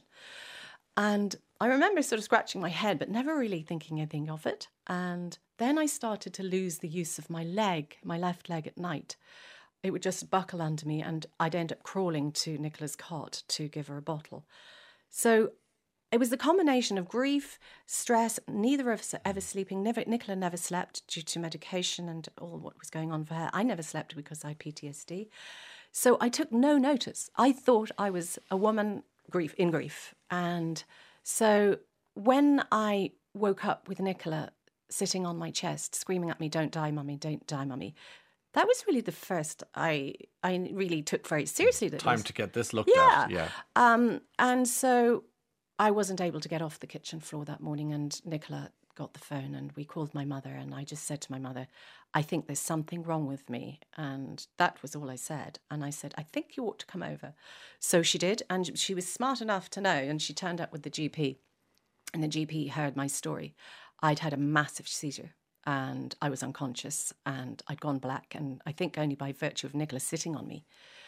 And I remember sort of scratching my head, but never really thinking anything of it. And then I started to lose the use of my left leg at night. It would just buckle under me, and I'd end up crawling to Nicola's cot to give her a bottle. So it was the combination of grief, stress, neither of us ever sleeping. Nicola never slept due to medication and all what was going on for her. I never slept because I had PTSD. So I took no notice. I thought I was a woman in grief. And so when I woke up with Nicola sitting on my chest, screaming at me, "Don't die, mummy, don't die, mummy," that was really the first I really took very seriously. Time to get this looked at. Yeah. And so I wasn't able to get off the kitchen floor that morning, and Nicola got the phone, and we called my mother, and I just said to my mother, "I think there's something wrong with me." And that was all I said. And I said, "I think you ought to come over." So she did, and she was smart enough to know, and she turned up with the GP, and the GP heard my story. I'd had a massive seizure, and I was unconscious, and I'd gone black, and I think only by virtue of Nicola sitting on me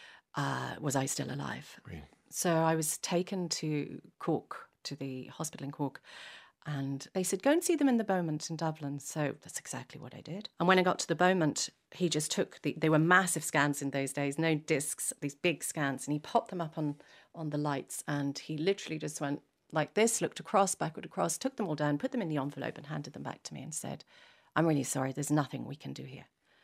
was I still alive. Really? So I was taken to Cork, to the hospital in Cork, and they said, "Go and see them in the Beaumont in Dublin." So that's exactly what I did. And when I got to the Beaumont, he just took they were massive scans in those days, no discs, these big scans, and he popped them up on the lights, and he literally just went like this, looked across, backward across, took them all down, put them in the envelope and handed them back to me and said, "I'm really sorry, there's nothing we can do here.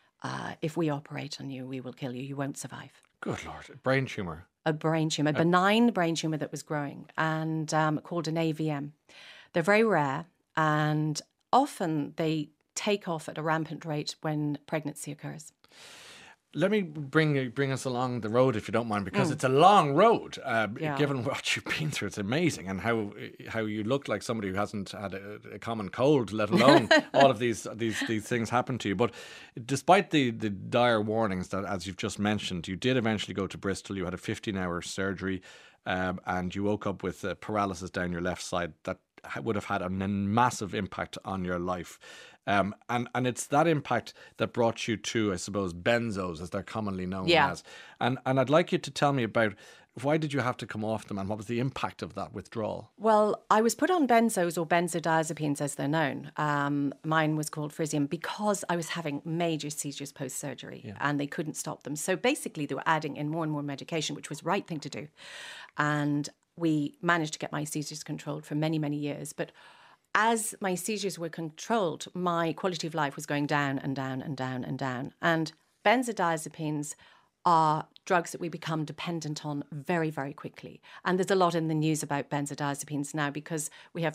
If we operate on you, we will kill you. You won't survive." Good Lord. A brain tumour. A brain tumour, a benign brain tumour that was growing, and called an AVM. They're very rare, and often they take off at a rampant rate when pregnancy occurs. Let me bring us along the road, if you don't mind, because it's a long road. Given what you've been through, it's amazing, and how you look like somebody who hasn't had a common cold, let alone all of these things happen to you. But despite the dire warnings that, as you've just mentioned, you did eventually go to Bristol. You had a 15-hour surgery, and you woke up with paralysis down your left side that would have had a massive impact on your life. And it's that impact that brought you to, I suppose, benzos, as they're commonly known as. And I'd like you to tell me about, why did you have to come off them, and what was the impact of that withdrawal? Well, I was put on benzos, or benzodiazepines as they're known. Mine was called Frisium, because I was having major seizures post-surgery, and they couldn't stop them. So basically they were adding in more and more medication, which was the right thing to do. And we managed to get my seizures controlled for many, many years. But as my seizures were controlled, my quality of life was going down and down and down and down. And benzodiazepines are drugs that we become dependent on very, very quickly. And there's a lot in the news about benzodiazepines now, because we have new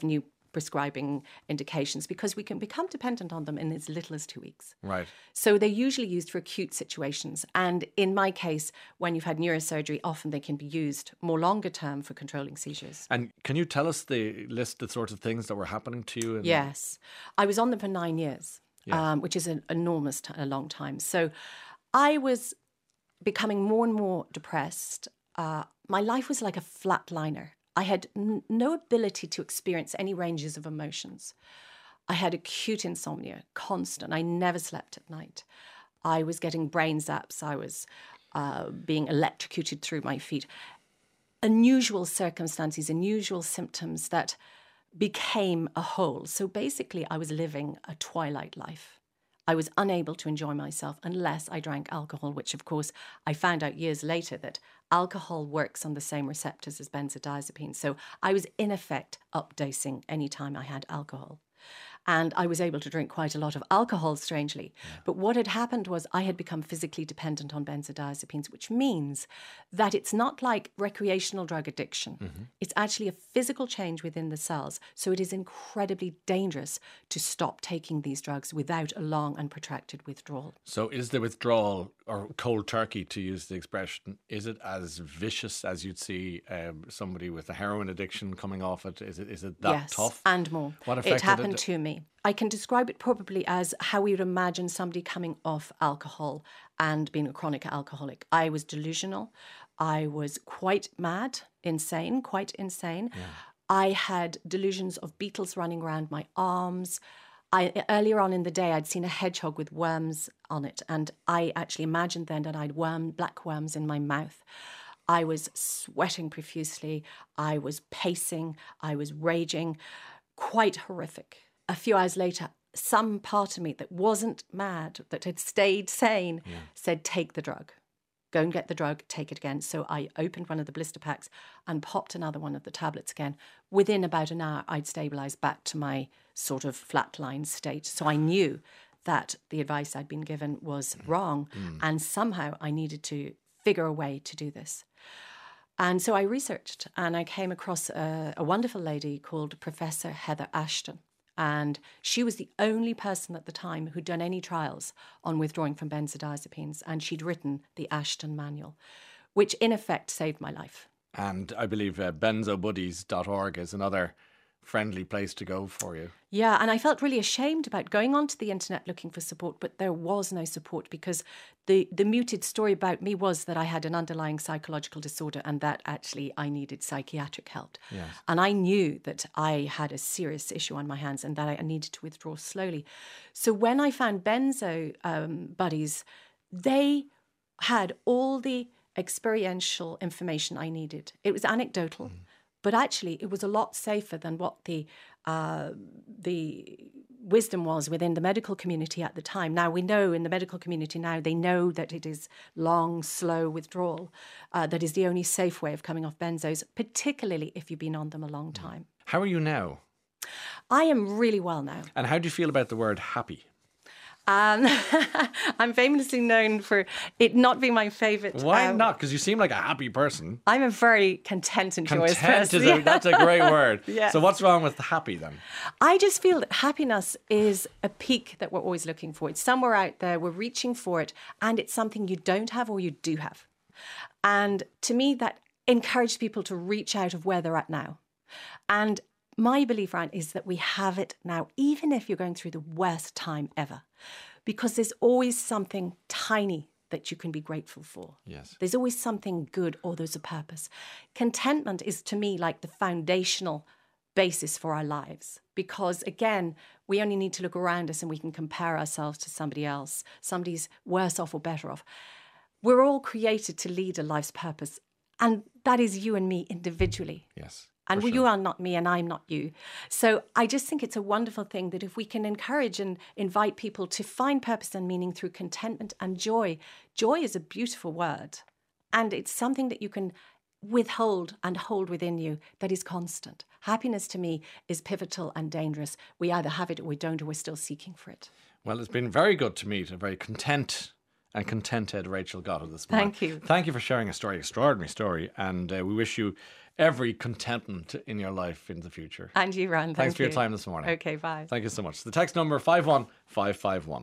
prescribing indications because we can become dependent on them in as little as 2 weeks. Right. So they're usually used for acute situations. And in my case, when you've had neurosurgery, often they can be used more longer term for controlling seizures. And can you tell us the sort of things that were happening to you? Yes. I was on them for 9 years, which is an enormous, a long time. So I was becoming more and more depressed. My life was like a flatliner. I had no ability to experience any ranges of emotions. I had acute insomnia, constant. I never slept at night. I was getting brain zaps. I was being electrocuted through my feet. Unusual circumstances, unusual symptoms that became a whole. So basically, I was living a twilight life. I was unable to enjoy myself unless I drank alcohol, which, of course, I found out years later that alcohol works on the same receptors as benzodiazepines. So I was, in effect, updosing any time I had alcohol. And I was able to drink quite a lot of alcohol, strangely. Yeah. But what had happened was I had become physically dependent on benzodiazepines, which means that it's not like recreational drug addiction. Mm-hmm. It's actually a physical change within the cells. So it is incredibly dangerous to stop taking these drugs without a long and protracted withdrawal. So is the withdrawal, or cold turkey to use the expression, is it as vicious as you'd see somebody with a heroin addiction coming off it? Is it that tough? Yes, and more. What affected it happened to me. I can describe it probably as how we would imagine somebody coming off alcohol and being a chronic alcoholic. I was delusional. I was quite mad, quite insane. Yeah. I had delusions of beetles running around my arms. Earlier on in the day, I'd seen a hedgehog with worms on it, and I actually imagined then that I'd black worms in my mouth. I was sweating profusely. I was pacing. I was raging. Quite horrific. A few hours later, some part of me that wasn't mad, that had stayed sane, said, take the drug. Go and get the drug, take it again. So I opened one of the blister packs and popped another one of the tablets again. Within about an hour, I'd stabilised back to my sort of flatline state. So I knew that the advice I'd been given was wrong. And somehow I needed to figure a way to do this. And so I researched and I came across a wonderful lady called Professor Heather Ashton. And she was the only person at the time who'd done any trials on withdrawing from benzodiazepines. And she'd written the Ashton Manual, which in effect saved my life. And I believe benzobuddies.org is another friendly place to go for you. Yeah, and I felt really ashamed about going onto the internet looking for support, but there was no support because the muted story about me was that I had an underlying psychological disorder and that actually I needed psychiatric help. Yes. And I knew that I had a serious issue on my hands and that I needed to withdraw slowly. So when I found Benzo Buddies, they had all the experiential information I needed. It was anecdotal. But actually, it was a lot safer than what the wisdom was within the medical community at the time. Now, we know in the medical community now, they know that it is long, slow withdrawal. That is the only safe way of coming off benzos, particularly if you've been on them a long time. How are you now? I am really well now. And how do you feel about the word happy? I'm famously known for it not being my favourite. Why not? Because you seem like a happy person. I'm a very content and joyous person. That's a great word. Yes. So what's wrong with the happy then? I just feel that happiness is a peak that we're always looking for. It's somewhere out there. We're reaching for it. And it's something you don't have or you do have. And to me, that encourages people to reach out of where they're at now. And my belief, Ryan, is that we have it now, even if you're going through the worst time ever, because there's always something tiny that you can be grateful for. Yes. There's always something good or there's a purpose. Contentment is, to me, like the foundational basis for our lives, because, again, we only need to look around us and we can compare ourselves to somebody else. Somebody's worse off or better off. We're all created to lead a life's purpose, and that is you and me individually. Yes. And you are not me and I'm not you. So I just think it's a wonderful thing that if we can encourage and invite people to find purpose and meaning through contentment and joy. Joy is a beautiful word. And it's something that you can withhold and hold within you that is constant. Happiness to me is pivotal and dangerous. We either have it or we don't, or we're still seeking for it. Well, it's been very good to meet a very contented Rachel Goddard this morning. Thank you. Thank you for sharing a story, extraordinary story. And we wish you every contentment in your life in the future. And you, Ron. Thanks for your time this morning. Okay, bye. Thank you so much. The text number 51551.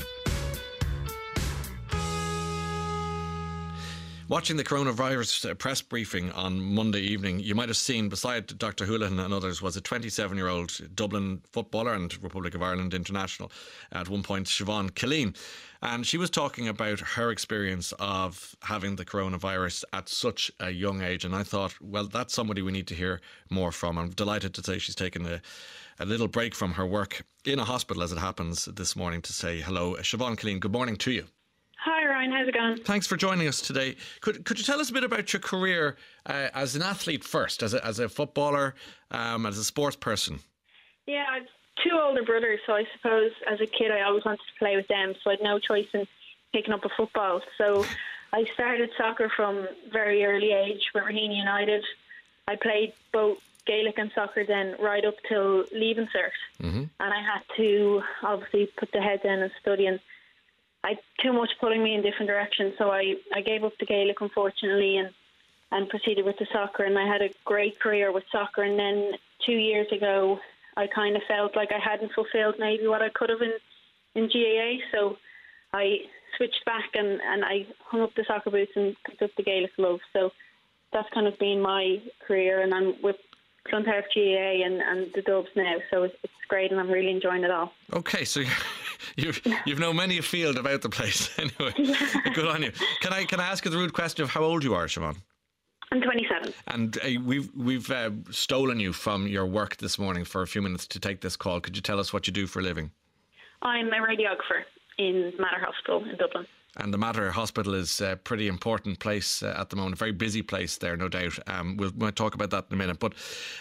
Watching the coronavirus press briefing on Monday evening, you might have seen beside Dr. Houlihan and others was a 27-year-old Dublin footballer and Republic of Ireland international at one point, Siobhan Killeen. And she was talking about her experience of having the coronavirus at such a young age. And I thought, well, that's somebody we need to hear more from. I'm delighted to say she's taken a little break from her work in a hospital, as it happens, this morning to say hello. Siobhan Killeen, good morning to you. Hi Ryan, how's it going? Thanks for joining us today. Could you tell us a bit about your career as an athlete first, as a footballer, as a sports person? Yeah, I've 2 older brothers, so I suppose as a kid I always wanted to play with them, so I had no choice in picking up a football. So I started soccer from very early age with Raheny United. I played both Gaelic and soccer then right up till leaving cert. And I had to obviously put the head down and study, and I had too much pulling me in different directions, so I gave up the Gaelic, unfortunately, and proceeded with the soccer. And I had a great career with soccer. And then 2 years ago, I kind of felt like I hadn't fulfilled maybe what I could have in GAA. So I switched back and I hung up the soccer boots and picked up the Gaelic glove. So that's kind of been my career. And I'm with Clontarf GAA and the Dubs now. So it's great and I'm really enjoying it all. Okay, so you've known many a field about the place anyway. Good on you. Can I ask you the rude question of how old you are, Siobhan? I'm 27. And we've stolen you from your work this morning for a few minutes to take this call. Could you tell us what you do for a living? I'm a radiographer in Mater Hospital in Dublin. And the Mater Hospital is a pretty important place at the moment, a very busy place there, no doubt. We'll talk about that in a minute. But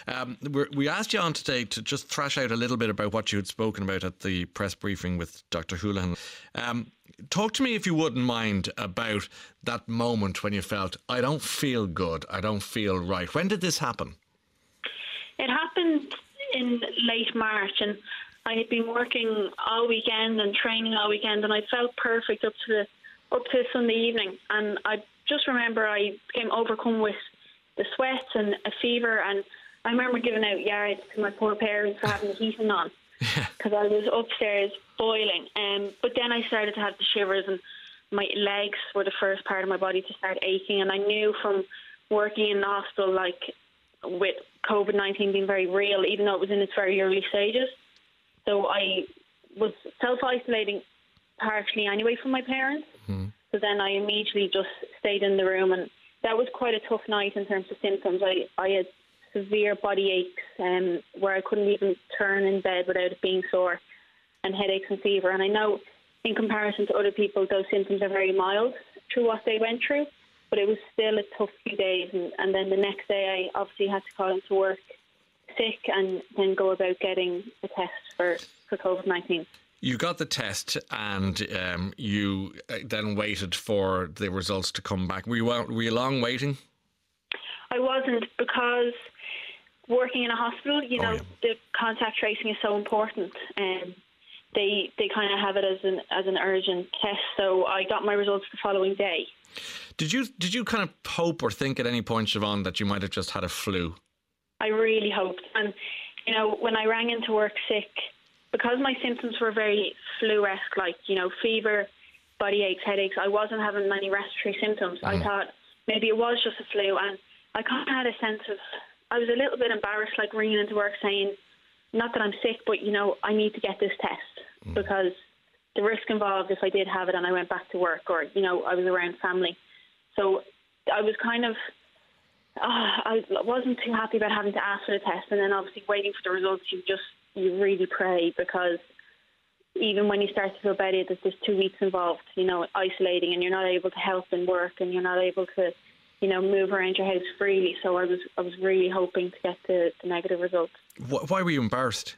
we asked you on today to just thrash out a little bit about what you had spoken about at the press briefing with Dr. Houlihan. Talk to me, if you wouldn't mind, about that moment when you felt, I don't feel good, I don't feel right. When did this happen? It happened in late March, and I had been working all weekend and training all weekend, and I felt perfect up to Sunday evening. And I just remember I became overcome with the sweats and a fever, and I remember giving out yards to my poor parents for having the heating on because I was upstairs boiling. But then I started to have the shivers, and my legs were the first part of my body to start aching. And I knew from working in the hospital, like with COVID-19 being very real, even though it was in its very early stages. So I was self-isolating partially anyway from my parents. So then I immediately just stayed in the room, and that was quite a tough night in terms of symptoms. I had severe body aches where I couldn't even turn in bed without it being sore, and headaches and fever. And I know in comparison to other people, those symptoms are very mild through what they went through, but it was still a tough few days. And then the next day I obviously had to call into work sick and then go about getting a test for COVID-19. You got the test and you then waited for the results to come back. Were you long waiting? I wasn't, because working in a hospital, the contact tracing is so important, and they kind of have it as an urgent test. So I got my results the following day. Did you kind of hope or think at any point, Siobhan, that you might have just had a flu? I really hoped. And, when I rang into work sick, because my symptoms were very flu-esque, like, fever, body aches, headaches, I wasn't having many respiratory symptoms. I thought maybe it was just a flu. And I kind of had a sense of, I was a little bit embarrassed, like ringing into work saying, not that I'm sick, but, I need to get this test because the risk involved if I did have it and I went back to work, or, I was around family. So I was kind of, I wasn't too happy about having to ask for the test, and then obviously waiting for the results. You really pray, because even when you start to feel better, there's 2 weeks involved, isolating, and you're not able to help in work, and you're not able to, move around your house freely. So I was really hoping to get the negative results. Why were you embarrassed?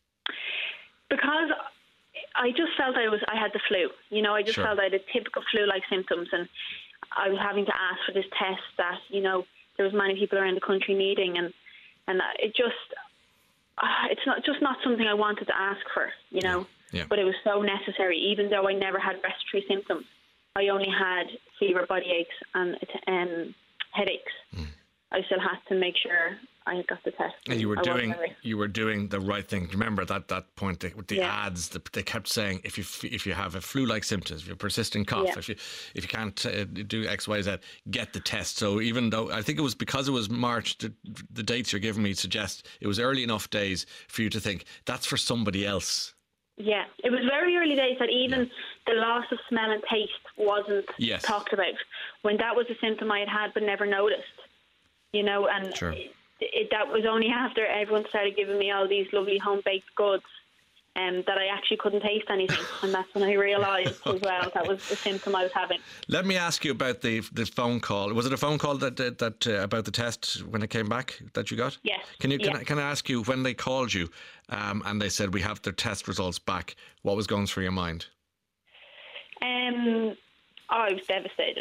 Because I just felt I had the flu. I just felt I had a typical flu-like symptoms, and I was having to ask for this test that, there was many people around the country needing, and it just, it's not something I wanted to ask for, Yeah. But it was so necessary. Even though I never had respiratory symptoms, I only had fever, body aches, and headaches. I still had to make sure I got the test. And you were doing the right thing. Remember that point with the ads. They kept saying if you have a flu-like symptoms, if you have persistent cough, if you can't do X, Y, Z, get the test. So even though I think it was because it was March, the dates you're giving me suggest it was early enough days for you to think that's for somebody else. Yeah, it was very early days that even the loss of smell and taste wasn't talked about. When that was a symptom I had but never noticed, and sure. That was only after everyone started giving me all these lovely home-baked goods that I actually couldn't taste anything. And that's when I realised as well that was the symptom I was having. Let me ask you about the phone call. Was it a phone call that about the test when it came back that you got? Yes. Can I ask you, when they called you and they said we have their test results back, what was going through your mind? I was devastated.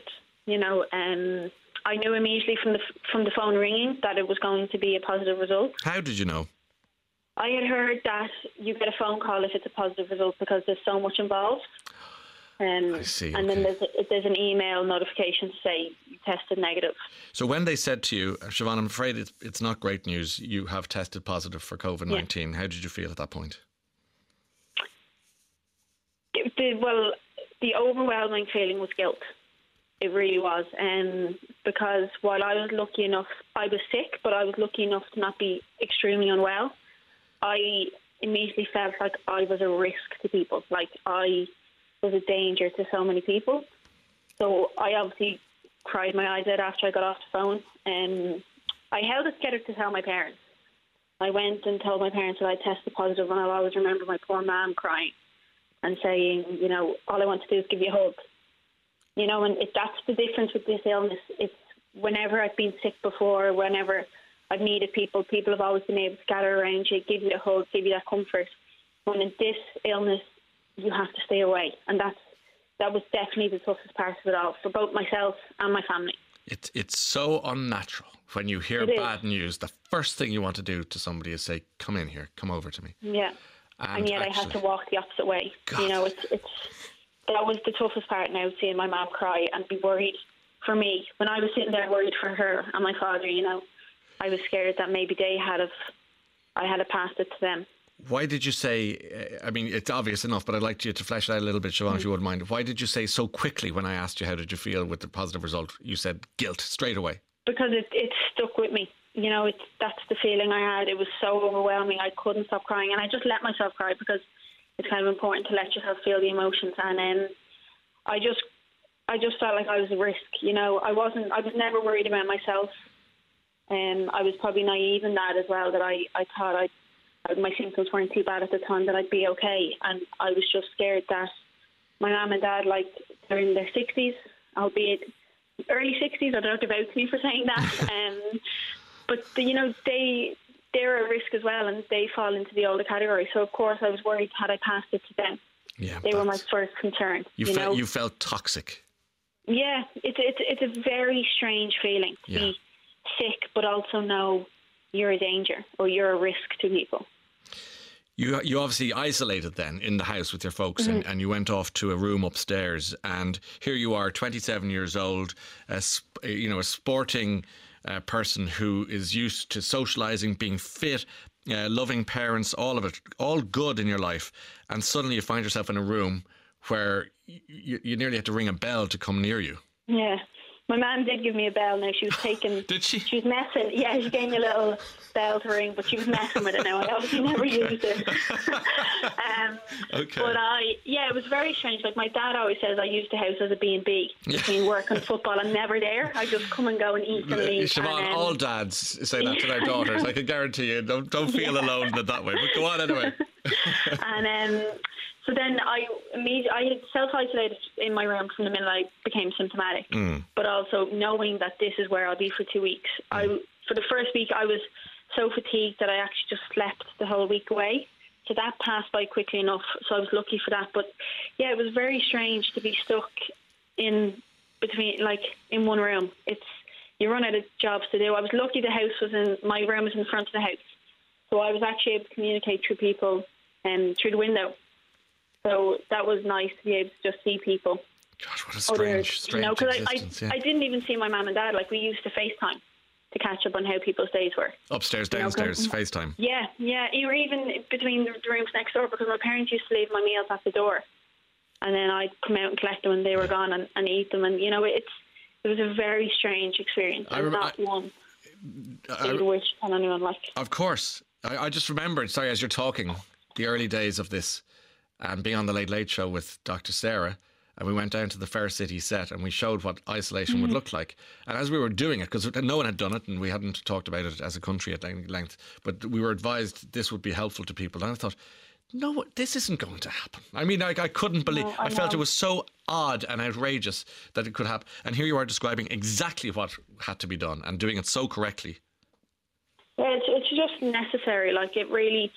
I knew immediately from the phone ringing that it was going to be a positive result. How did you know? I had heard that you get a phone call if it's a positive result because there's so much involved. I see. And then there's an email notification to say you tested negative. So when they said to you, Siobhan, I'm afraid it's not great news, you have tested positive for COVID-19, how did you feel at that point? The overwhelming feeling was guilt. It really was. Because while I was lucky enough, I was sick, but I was lucky enough to not be extremely unwell. I immediately felt like I was a risk to people. Like I was a danger to so many people. So I obviously cried my eyes out after I got off the phone. I held it together to tell my parents. I went and told my parents that I tested positive, and I'll always remember my poor mum crying and saying, all I want to do is give you a hug. And that's the difference with this illness. It's whenever I've been sick before, whenever I've needed people have always been able to gather around you, give you a hug, give you that comfort. When in this illness, you have to stay away. And that was definitely the toughest part of it all for both myself and my family. It's so unnatural. When you hear bad news, the first thing you want to do to somebody is say, come in here, come over to me. Yeah. And yet I had to walk the opposite way. God. That was the toughest part now, seeing my mum cry and be worried for me. When I was sitting there worried for her and my father, I was scared that maybe I had passed it to them. Why did you say, it's obvious enough, but I'd like you to flesh it out a little bit, Siobhan, if you wouldn't mind. Why did you say so quickly when I asked you how did you feel with the positive result, you said guilt straight away? Because it stuck with me. That's the feeling I had. It was so overwhelming. I couldn't stop crying, and I just let myself cry because it's kind of important to let yourself feel the emotions. And I just felt like I was a risk. I was never worried about myself. I was probably naive in that as well, that I thought my symptoms weren't too bad at the time, that I'd be okay. And I was just scared that my mum and dad, they're in their 60s, albeit early 60s. I don't know about me for saying that. But they're a risk as well, and they fall into the older category. So of course I was worried had I passed it to them. Yeah, they were my first concern. You felt toxic. Yeah, it's a very strange feeling to be sick, but also know you're a danger or you're a risk to people. You obviously isolated then in the house with your folks, and you went off to a room upstairs, and here you are, 27 years old, a sporting person who is used to socialising, being fit, loving parents, all of it, all good in your life, and suddenly you find yourself in a room where you nearly had to ring a bell to come near you. Yeah. My mum did give me a bell now. She was taking... Did she? She was messing. Yeah, she gave me a little bell to ring, but she was messing with it now. I obviously never used it. Okay. But it was very strange. Like my dad always says, I used the house as a B&B between work and football. I'm never there. I just come and go and eat and leave. Siobhan, all dads say that to their daughters. I can guarantee you. Don't feel alone in it that way. But go on anyway. And so then I had self-isolated in my room from the minute I became symptomatic, but also knowing that this is where I'll be for 2 weeks. For the first week, I was so fatigued that I actually just slept the whole week away. So that passed by quickly enough, so I was lucky for that. But yeah, it was very strange to be stuck in one room. You run out of jobs to do. I was lucky my room was in front of the house. So I was actually able to communicate through people through the window. So that was nice to be able to just see people. Gosh, what a strange because existence. I didn't even see my mum and dad. We used to FaceTime to catch up on how people's days were. Upstairs, downstairs, FaceTime. Yeah. You were even between the rooms next door, because my parents used to leave my meals at the door, and then I'd come out and collect them when they were gone and eat them. And, it was a very strange experience. Not one I would wish on anyone like. Of course. I just remembered, sorry, as you're talking, the early days of this, and being on the Late Late Show with Dr. Sarah, and we went down to the Fair City set and we showed what isolation would look like. And as we were doing it, because no one had done it and we hadn't talked about it as a country at length, but we were advised this would be helpful to people. And I thought, no, this isn't going to happen. I mean, I couldn't believe. No, I felt it was so odd and outrageous that it could happen. And here you are describing exactly what had to be done and doing it so correctly. Yeah, it's just necessary. Like, it really,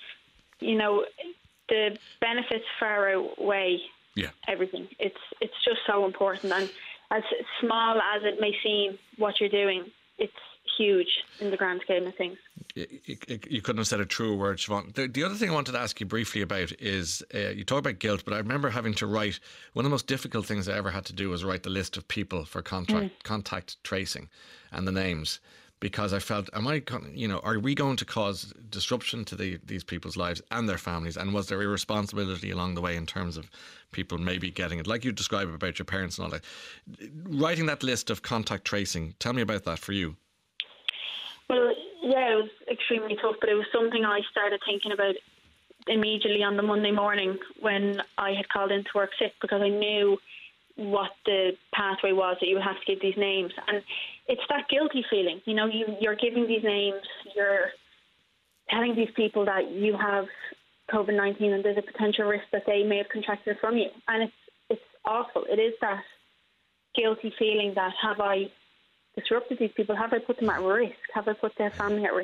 the benefits far outweigh everything. It's just so important. And as small as it may seem, what you're doing, it's huge in the grand scheme of things. You couldn't have said a truer word, Siobhan. The other thing I wanted to ask you briefly about is, you talk about guilt, but I remember having to write, one of the most difficult things I ever had to do was write the list of people for contact tracing and the names, because I felt, are we going to cause disruption to these people's lives and their families? And was there irresponsibility along the way in terms of people maybe getting it, like you described about your parents and all that? Writing that list of contact tracing, tell me about that for you. Well, yeah, it was extremely tough, but it was something I started thinking about immediately on the Monday morning when I had called into work sick, because I knew what the pathway was, that you would have to give these names. And it's that guilty feeling, you're giving these names, you're telling these people that you have COVID-19 and there's a potential risk that they may have contracted it from you. And it's awful. It is that guilty feeling that, have I disrupted these people? Have I put them at risk? Have I put their family at risk?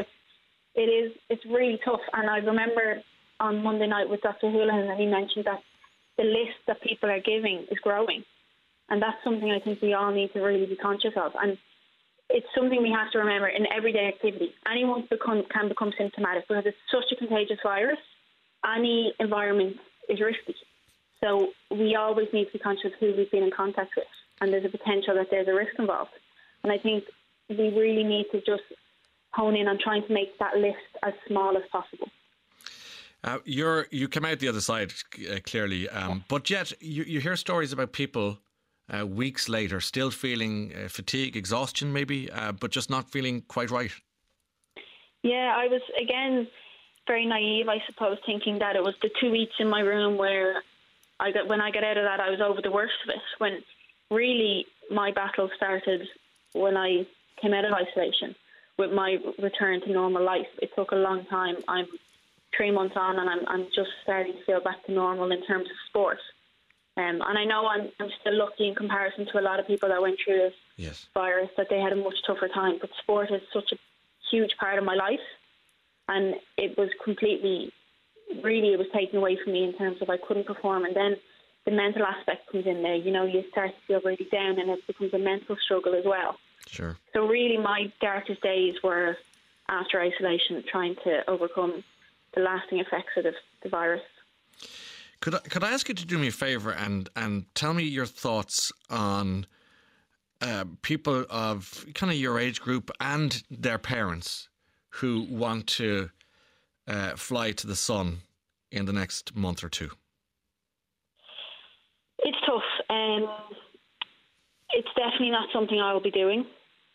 It's really tough. And I remember on Monday night with Dr. Houlihan, and he mentioned that the list that people are giving is growing. And that's something I think we all need to really be conscious of. And it's something we have to remember in everyday activity. Anyone can become symptomatic, because it's such a contagious virus. Any environment is risky. So we always need to be conscious of who we've been in contact with. And there's a potential that there's a risk involved. And I think we really need to just hone in on trying to make that list as small as possible. You came out the other side, clearly, but yet you hear stories about people weeks later still feeling fatigue, exhaustion maybe, but just not feeling quite right. Yeah, I was, again, very naive, I suppose, thinking that it was the 2 weeks in my room where when I got out of that, I was over the worst of it, when really my battle started when I came out of isolation with my return to normal life. It took a long time. I'm 3 months on, and I'm just starting to feel back to normal in terms of sport. And I know I'm still lucky in comparison to a lot of people that went through this virus, that they had a much tougher time. But sport is such a huge part of my life, and it was completely, really, it was taken away from me in terms of I couldn't perform. And then the mental aspect comes in there. You start to feel really down, and it becomes a mental struggle as well. Sure. So really my darkest days were after isolation, trying to overcome the lasting effects of the virus. Could I ask you to do me a favour and tell me your thoughts on people of kind of your age group and their parents who want to fly to the sun in the next month or two? It's tough. It's definitely not something I will be doing.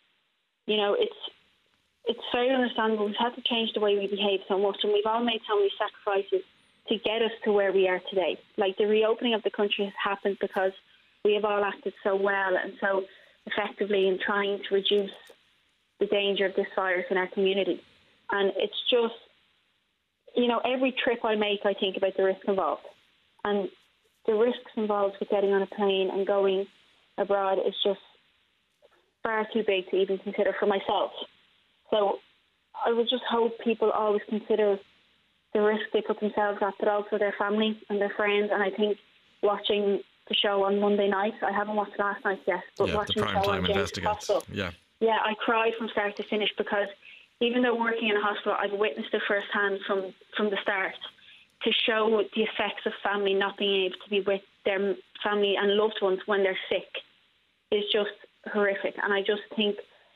It's very understandable. We've had to change the way we behave so much, and we've all made so many sacrifices to get us to where we are today. Like, the reopening of the country has happened because we have all acted so well and so effectively in trying to reduce the danger of this virus in our community. And it's just, every trip I make, I think about the risk involved. And the risks involved with getting on a plane and going abroad is just far too big to even consider for myself. So I would just hope people always consider the risk they put themselves at, but also their family and their friends. And I think watching the show on Monday night, I haven't watched last night yet, but watching the show on James Hospital, I cried from start to finish, because even though working in a hospital, I've witnessed it firsthand from the start. To show the effects of family not being able to be with their family and loved ones when they're sick is just horrific. And I just think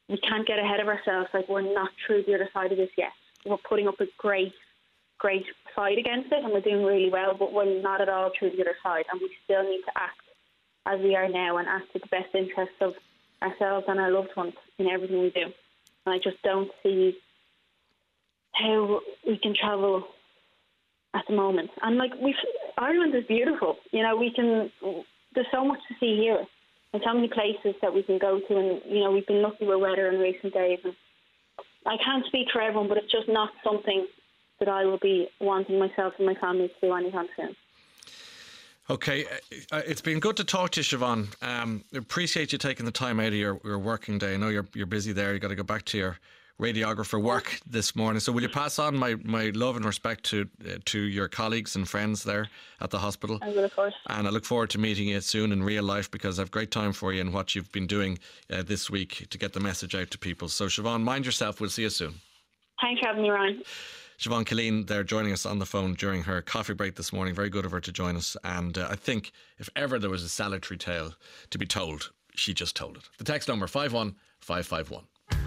we can't get ahead of ourselves. Like, we're not through the other side of this yet. We're putting up a great fight against it, and we're doing really well, but we're not at all through the other side, and we still need to act as we are now and act in the best interests of ourselves and our loved ones in everything we do. And I just don't see how we can travel at the moment. And like, Ireland is beautiful. You know, there's so much to see here. There's so many places that we can go to, and you know, we've been lucky with weather in recent days. And I can't speak for everyone, but it's just not something that I will be wanting myself and my family to do anytime soon. Okay, it's been good to talk to you, Siobhan. Appreciate you taking the time out of your working day. I know you're busy there. You got to go back to your radiographer work this morning. So will you pass on my love and respect to your colleagues and friends there at the hospital? I will, of course. And I look forward to meeting you soon in real life, because I've great time for you and what you've been doing this week to get the message out to people. So Siobhan, mind yourself. We'll see you soon. Thanks for having me, Ryan. Siobhan Killeen there joining us on the phone during her coffee break this morning. Very good of her to join us. And I think if ever there was a salutary tale to be told, she just told it. The text number 51551.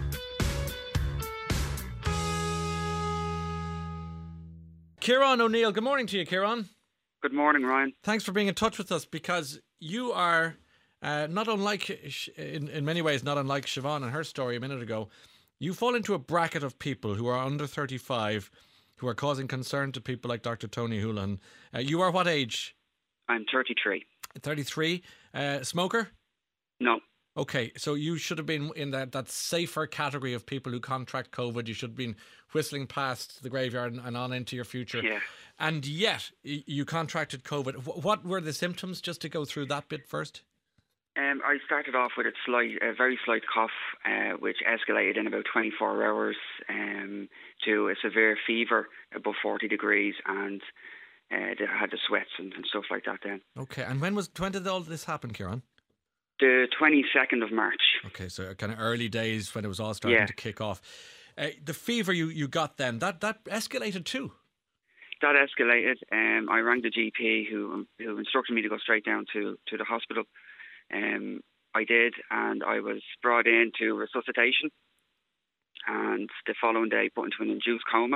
Kieran O'Neill, good morning to you, Kieran. Good morning, Ryan. Thanks for being in touch with us, because you are not unlike, in many ways, not unlike Siobhan and her story a minute ago. You fall into a bracket of people who are under 35 who are causing concern to people like Dr. Tony Holohan. You are what age? I'm 33. 33. Smoker? No. Okay, so you should have been in that safer category of people who contract COVID. You should have been whistling past the graveyard and on into your future. Yeah. And yet, you contracted COVID. What were the symptoms, just to go through that bit first? I started off with a very slight cough, which escalated in about 24 hours to a severe fever above 40 degrees, and I had the sweats and stuff like that then. Okay, and when did all this happen, Kieran? The 22nd of March. Okay, so kind of early days when it was all starting to kick off. The fever you got then, that escalated too? That escalated. I rang the GP who instructed me to go straight down to the hospital. I did, and I was brought into resuscitation, and the following day put into an induced coma,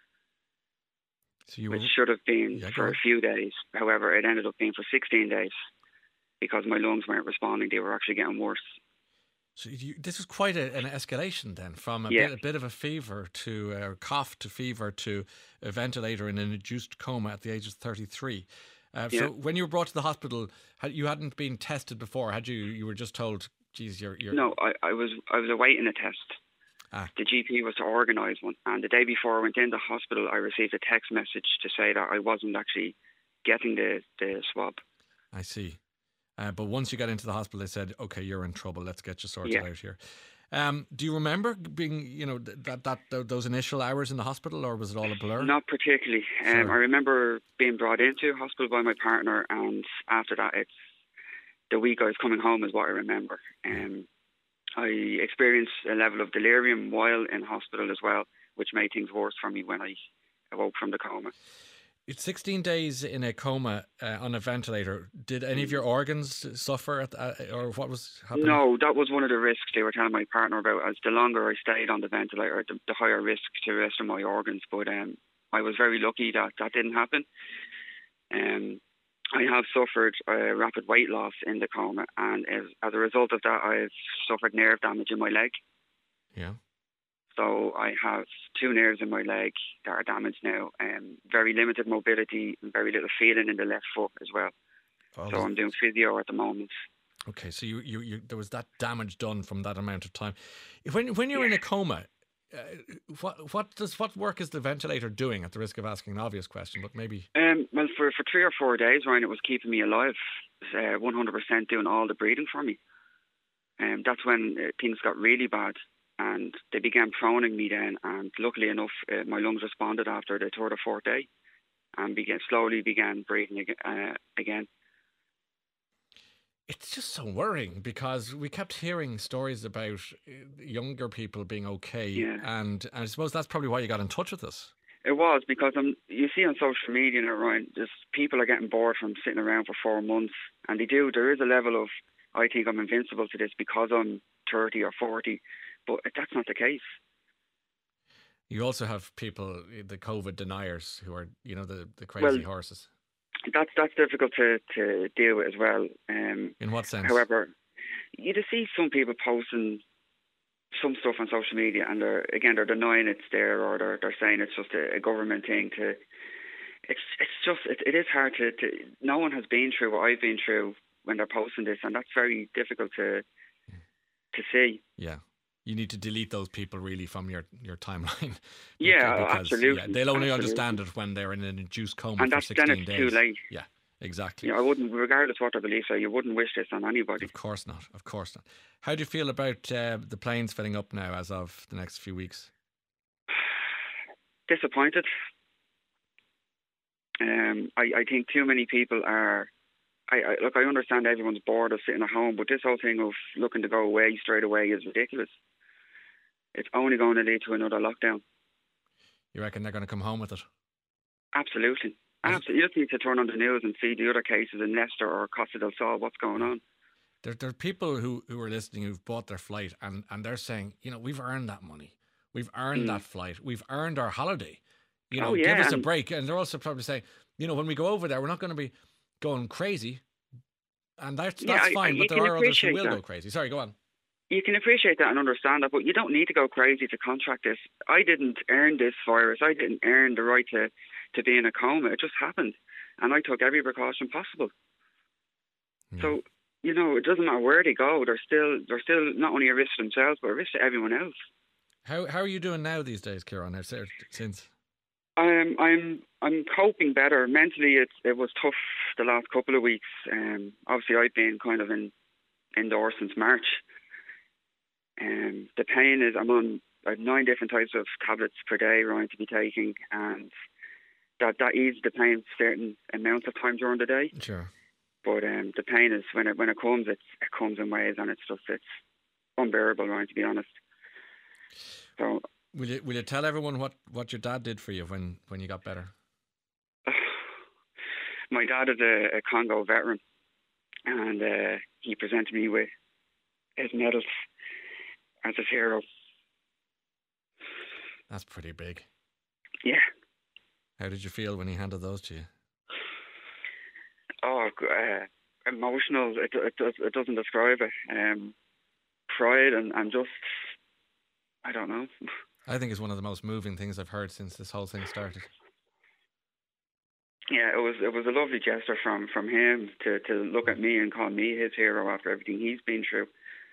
which should have been for a few days. However, it ended up being for 16 days because my lungs weren't responding. They were actually getting worse. So this was quite an escalation then, from a bit of a fever to a cough to fever to a ventilator in an induced coma at the age of 33. So when you were brought to the hospital, you hadn't been tested before, had you? You were just told, geez, you're... No, I was awaiting a test. The GP was to organise one. And the day before I went in the hospital, I received a text message to say that I wasn't actually getting the swab. I see. But once you got into the hospital, they said, okay, you're in trouble. Let's get you sorted out here. Do you remember being, those initial hours in the hospital, or was it all a blur? Not particularly. I remember being brought into hospital by my partner, and after that, it's the week I was coming home is what I remember. I experienced a level of delirium while in hospital as well, which made things worse for me when I awoke from the coma. It's 16 days in a coma on a ventilator. Did any of your organs suffer, or what was happening? No, that was one of the risks they were telling my partner about. As the longer I stayed on the ventilator, the higher risk to the rest of my organs. But I was very lucky that didn't happen. I have suffered rapid weight loss in the coma, and as a result of that, I've suffered nerve damage in my leg. Yeah. So I have 2 nerves in my leg that are damaged now, very limited mobility and very little feeling in the left foot as well. So I'm doing physio at the moment. Okay, so you there was that damage done from that amount of time. When you're in a coma, what work is the ventilator doing? At the risk of asking an obvious question, but maybe. Well, for 3 or 4 days, Ryan, it was keeping me alive, 100% doing all the breathing for me. That's when things got really bad. And they began phoning me then, and luckily enough, my lungs responded after the 3rd or 4th day, and slowly began breathing again. It's just so worrying, because we kept hearing stories about younger people being okay, and I suppose that's probably why you got in touch with us. It was, because you see on social media now, Ryan, just people are getting bored from sitting around for 4 months, and there is a level of, I think I'm invincible to this because I'm 30 or 40. But that's not the case. You also have people, the COVID deniers, who are, the crazy horses. That's difficult to deal with as well. In what sense? However, you just see some people posting some stuff on social media, and they're denying it's there, or they're saying it's just a government thing. It is hard to. No one has been through what I've been through when they're posting this, and that's very difficult to see. Yeah. You need to delete those people really from your timeline. Yeah, absolutely. Yeah, they'll only understand it when they're in an induced coma and for 16 days. And then it's too late. Yeah, exactly. I wouldn't, regardless what their beliefs are, you wouldn't wish this on anybody. Of course not. How do you feel about the planes filling up now as of the next few weeks? Disappointed. I think too many people are... I understand everyone's bored of sitting at home, but this whole thing of looking to go away straight away is ridiculous. It's only going to lead to another lockdown. You reckon they're going to come home with it? Absolutely. You just need to turn on the news and see the other cases in Leicester or Costa del Sol, what's going on. There are people who are listening who've bought their flight and they're saying, we've earned that money. We've earned that flight. We've earned our holiday. Give us a break. And they're also probably saying, when we go over there, we're not going to be going crazy. And that's fine, but there are others who will go crazy. Sorry, go on. You can appreciate that and understand that, but you don't need to go crazy to contract this. I didn't earn this virus. I didn't earn the right to be in a coma. It just happened. And I took every precaution possible. Yeah. So, it doesn't matter where they go. They're still not only a risk to themselves, but a risk to everyone else. How are you doing now these days, Kieran? Since I'm coping better. Mentally, it was tough the last couple of weeks. Obviously, I've been kind of indoors since March. The pain is, I have 9 different types of tablets per day, Ryan, to be taking, and that eases the pain certain amounts of time during the day. Sure. But the pain is when it comes, it comes in waves, and it's unbearable, Ryan, to be honest. So. Will you tell everyone what your dad did for you when you got better? My dad is a Congo veteran, and he presented me with his medals as his hero. That's pretty big. Yeah. How did you feel when he handed those to you? Oh, emotional. It doesn't describe it. Pride and just, I don't know. I think it's one of the most moving things I've heard since this whole thing started. Yeah, it was a lovely gesture from him to look at me and call me his hero after everything he's been through.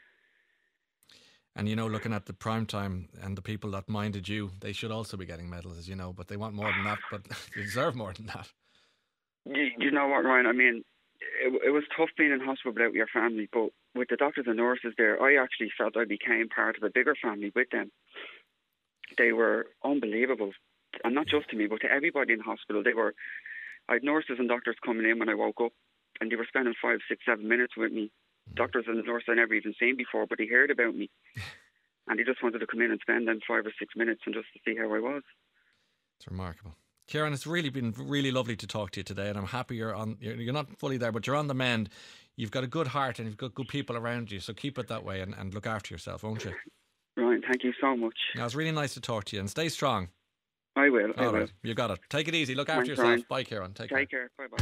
And looking at the prime time and the people that minded you, they should also be getting medals, as you know, but they want more than that, but they deserve more than that. You know what, Ryan? I mean, it was tough being in hospital without your family, but with the doctors and nurses there, I actually felt I became part of a bigger family with them. They were unbelievable, and not just to me, but to everybody in hospital. I had nurses and doctors coming in when I woke up, and they were spending 5, 6, 7 minutes with me. Doctors and nurses I never even seen before, but they heard about me, and they just wanted to come in and spend them 5 or 6 minutes and just to see how I was. It's remarkable. Kieran, it's really been really lovely to talk to you today, and I'm happy you're not fully there, but you're on the mend. You've got a good heart and you've got good people around you, so keep it that way and look after yourself, won't you? Ryan, thank you so much. Now, it's really nice to talk to you, and stay strong. I will. All right, you got it. Take it easy. Look after yourself. Ryan. Bye, Kieran. Take care. Bye-bye.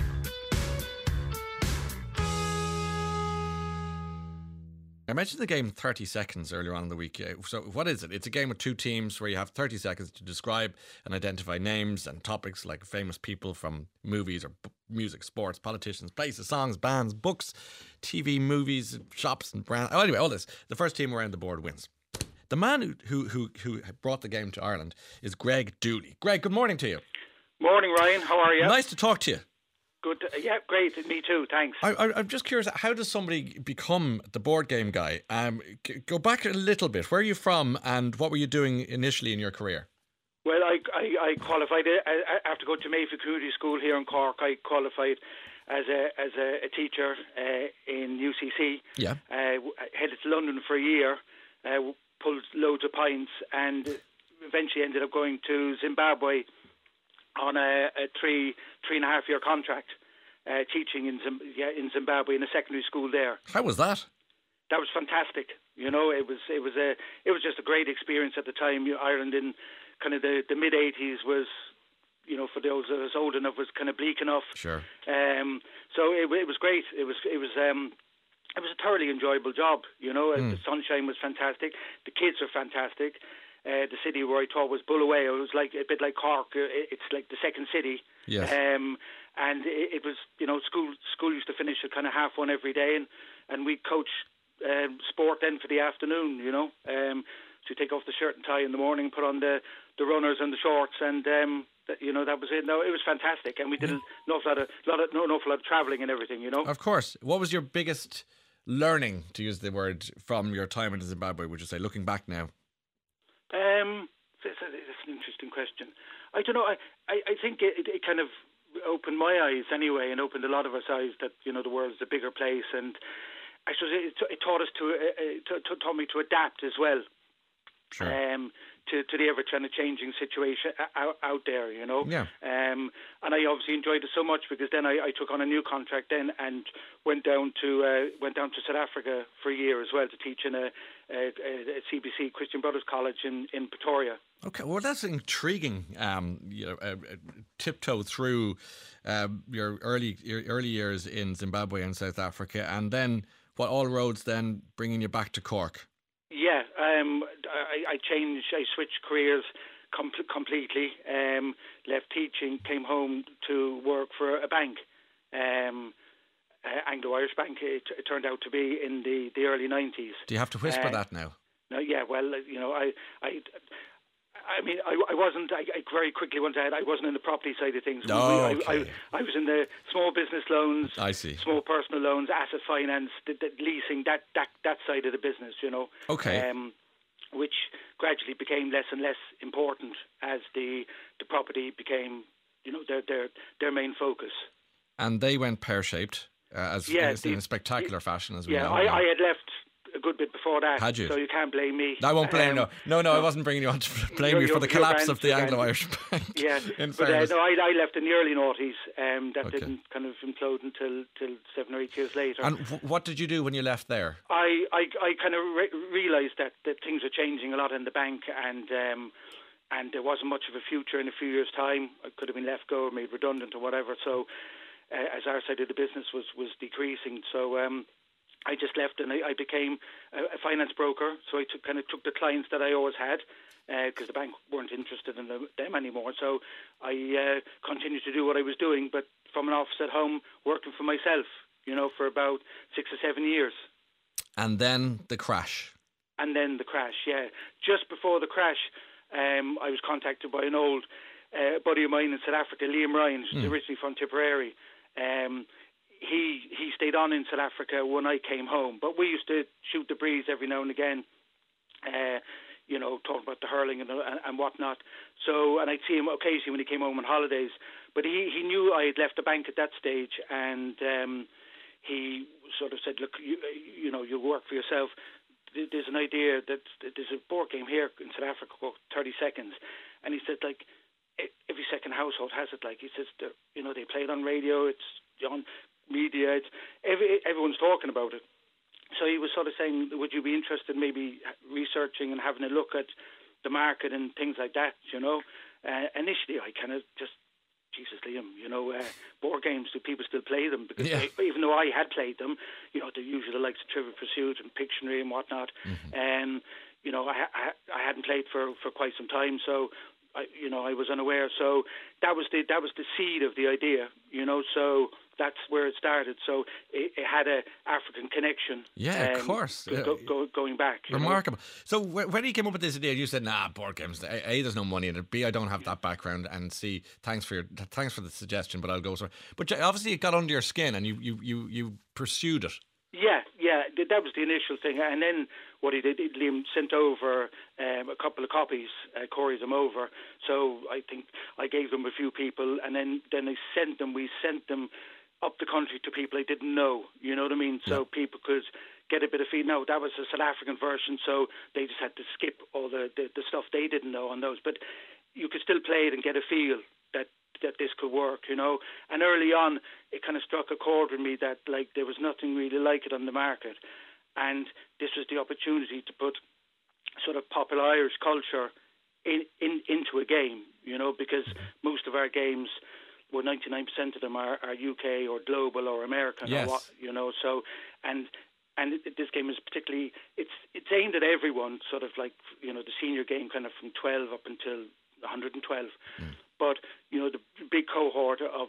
I mentioned the game 30 Seconds earlier on in the week. So what is it? It's a game with 2 teams where you have 30 seconds to describe and identify names and topics like famous people from movies or music, sports, politicians, places, songs, bands, books, TV, movies, shops and brands. Oh, anyway, all this. The first team around the board wins. The man who brought the game to Ireland is Greg Dooley. Greg, good morning to you. Morning, Ryan. How are you? Nice to talk to you. Good. Yeah, great. Me too. Thanks. I'm just curious, how does somebody become the board game guy? Go back a little bit. Where are you from and what were you doing initially in your career? Well, I qualified after going to Mayfield Community School here in Cork. I qualified as a teacher in UCC. Yeah. Headed to London for a year. Pulled loads of pints and eventually ended up going to Zimbabwe on a 3.5 year contract, teaching in Zimbabwe in a secondary school there. How was that? that was fantastic. You know, it was just a great experience at the time. Ireland in kind of the mid '80s was, you know, for those that was old enough, was kind of bleak enough. Sure. So it was great. It was a thoroughly enjoyable job. You know, the sunshine was fantastic. The kids are fantastic. The city where I taught was Bulawayo. It was like a bit like Cork. It's like the second city. Yes. And it was, you know, school used to finish at kind of 1:30 every day, and we coach sport then for the afternoon. You know, so you take off the shirt and tie in the morning, put on the runners and the shorts, and you know, that was it. No, it was fantastic, and we did an awful lot of travelling and everything. You know. Of course. What was your biggest learning, to use the word, from your time in Zimbabwe? Would you say, looking back now? That's an interesting question. I don't know. I think it kind of opened my eyes anyway, and opened a lot of us eyes that, you know, the world's a bigger place, and I suppose it taught us taught me to adapt as well. Sure. To the ever kind of changing situation out there, you know. Yeah. And I obviously enjoyed it so much, because then I took on a new contract then and went down to South Africa for a year as well to teach in a CBC Christian Brothers College in Pretoria. Okay, well, that's intriguing. You know, tiptoe through your early years in Zimbabwe and South Africa, and then all roads then bringing you back to Cork. Yeah, I switched careers completely. Left teaching, came home to work for a bank, Anglo-Irish Bank. It turned out to be in the early 90s. Do you have to whisper that now? No, yeah. Well, you know, I mean, I wasn't. I very quickly went ahead. I wasn't in the property side of things. Okay. I was in the small business loans. I see. Small personal loans, asset finance, the leasing, that side of the business. You know. Okay. Which gradually became less and less important as the property became, you know, their main focus. And they went pear-shaped, in a spectacular fashion, as we know. Yeah, I had left a good bit before that. Had you? So you can't blame me. I won't blame No, I wasn't bringing you on to blame you for the collapse of the Anglo-Irish Bank. Yeah, but I left in the early noughties. That didn't kind of implode until 7 or 8 years later. And what did you do when you left there? I kind of realised that things were changing a lot in the bank, and there wasn't much of a future in a few years' time. I could have been let go or made redundant or whatever. So as our side of the business was decreasing, so I just left, and I became a finance broker. So I took the clients that I always had, because the bank weren't interested in them anymore. So I continued to do what I was doing, but from an office at home, working for myself, you know, for about 6 or 7 years. And then the crash. Yeah. Just before the crash, I was contacted by an old buddy of mine in South Africa, Liam Ryan, who's originally from Tipperary. He stayed on in South Africa when I came home, but we used to shoot the breeze every now and again, you know, talking about the hurling and whatnot. So, and I'd see him occasionally when he came home on holidays. But he knew I had left the bank at that stage, and he sort of said, "Look, you know, you work for yourself. There's an idea that there's a board game here in South Africa called 30 Seconds," and he said, like, every second household has it. Like, he says, you know, they play it on radio, it's on media, everyone's talking about it. So he was sort of saying, would you be interested in maybe researching and having a look at the market and things like that, you know? Initially, I kind of just, Jesus, Liam, you know, board games, do people still play them? Because even though I had played them, you know, the usual likes of Trivial Pursuit and Pictionary and whatnot, you know, I hadn't played for quite some time, so I was unaware. So that was the seed of the idea, you know. So that's where it started. So it had a African connection. Yeah, of course. Going back. Remarkable. So when you came up with this idea, you said, "Nah, board games. A, there's no money in it. B, I don't have that background. And C, thanks for the suggestion, but I'll go." But obviously, it got under your skin, and you pursued it. Yeah, that was the initial thing. And then what he did, Liam sent over a couple of copies, couried them over. So I think I gave them a few people, and then we sent them up the country to people I didn't know, you know what I mean? So people could get a bit of feed. No, that was a South African version, so they just had to skip all the stuff they didn't know on those. But you could still play it and get a feel that this could work, you know. And early on, it kind of struck a chord with me that, like, there was nothing really like it on the market. and this was the opportunity to put sort of popular Irish culture into a game, because most of our games, well, 99% of them are UK or global or American, yes. or what, so, and this game is particularly, it's aimed at everyone, sort of like, the senior game kind of from 12 up until 112. But, the big cohort of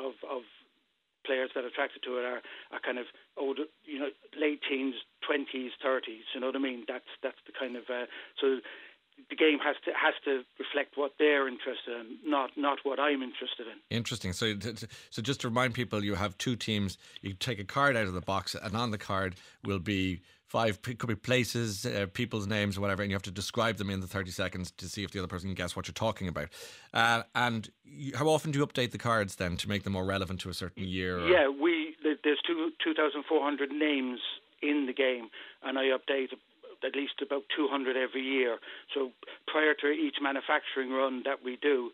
players that are attracted to it are kind of older, late teens, 20s, 30s, you know what I mean? That's the kind of, so the game has to reflect what they're interested in, not what I'm interested in. Interesting. So just to remind people, you have two teams. You take a card out of the box, and on the card will be 5, could be places, people's names, or whatever, and you have to describe them in the 30 seconds to see if the other person can guess what you're talking about. And how often do you update the cards then to make them more relevant to a certain year? Or? Yeah, there's 2,400 names in the game, and I update at least about 200 every year. So prior to each manufacturing run that we do,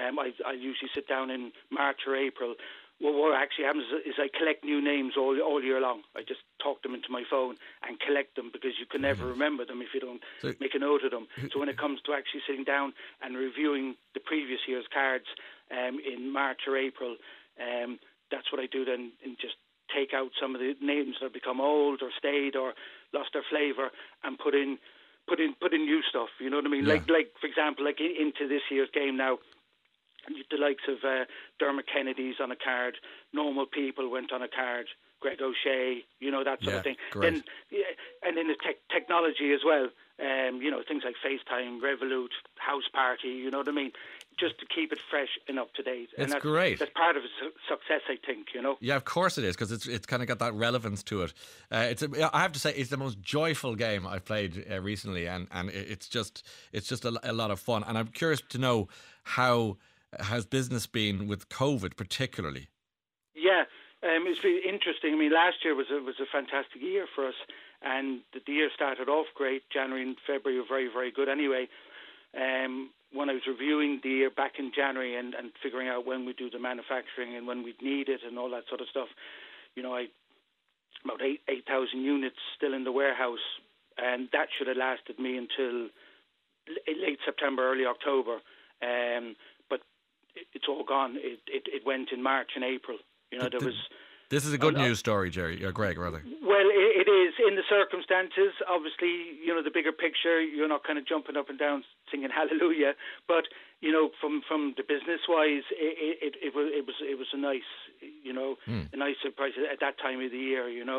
I usually sit down in March or April. Well, what actually happens is I collect new names all year long. I just talk them into my phone and collect them, because you can never remember them if you don't make a note of them. So when it comes to actually sitting down and reviewing the previous year's cards in March or April, that's what I do then, and just take out some of the names that have become old or stayed or lost their flavour, and put in new stuff. You know what I mean? Yeah. Like for example, like into this year's game now, the likes of Dermot Kennedy's on a card, Normal People went on a card, Greg O'Shea, that sort of thing. Great. Then, and then the technology as well. Things like FaceTime, Revolut, House Party. You know what I mean? Just to keep it fresh and up to date. It's that's great. That's part of its success, I think. Yeah, of course it is, because it's kind of got that relevance to it. I have to say, it's the most joyful game I've played recently, and it's just a lot of fun. And I'm curious to know how has business been with COVID, particularly. Yeah, it's been interesting. I mean, last year was a fantastic year for us, and the year started off great. January and February were very, very good. Anyway. When I was reviewing the year back in January and figuring out when we do the manufacturing and when we'd need it and all that sort of stuff, about 8,000 units still in the warehouse, and that should have lasted me until late September, early October. But it's all gone. It went in March and April. There was. This is a good news story, Jerry, or Greg, rather. Well, it is in the circumstances. Obviously, the bigger picture. You're not kind of jumping up and down singing hallelujah, but from the business wise, it was a nice, a nice surprise at that time of the year. It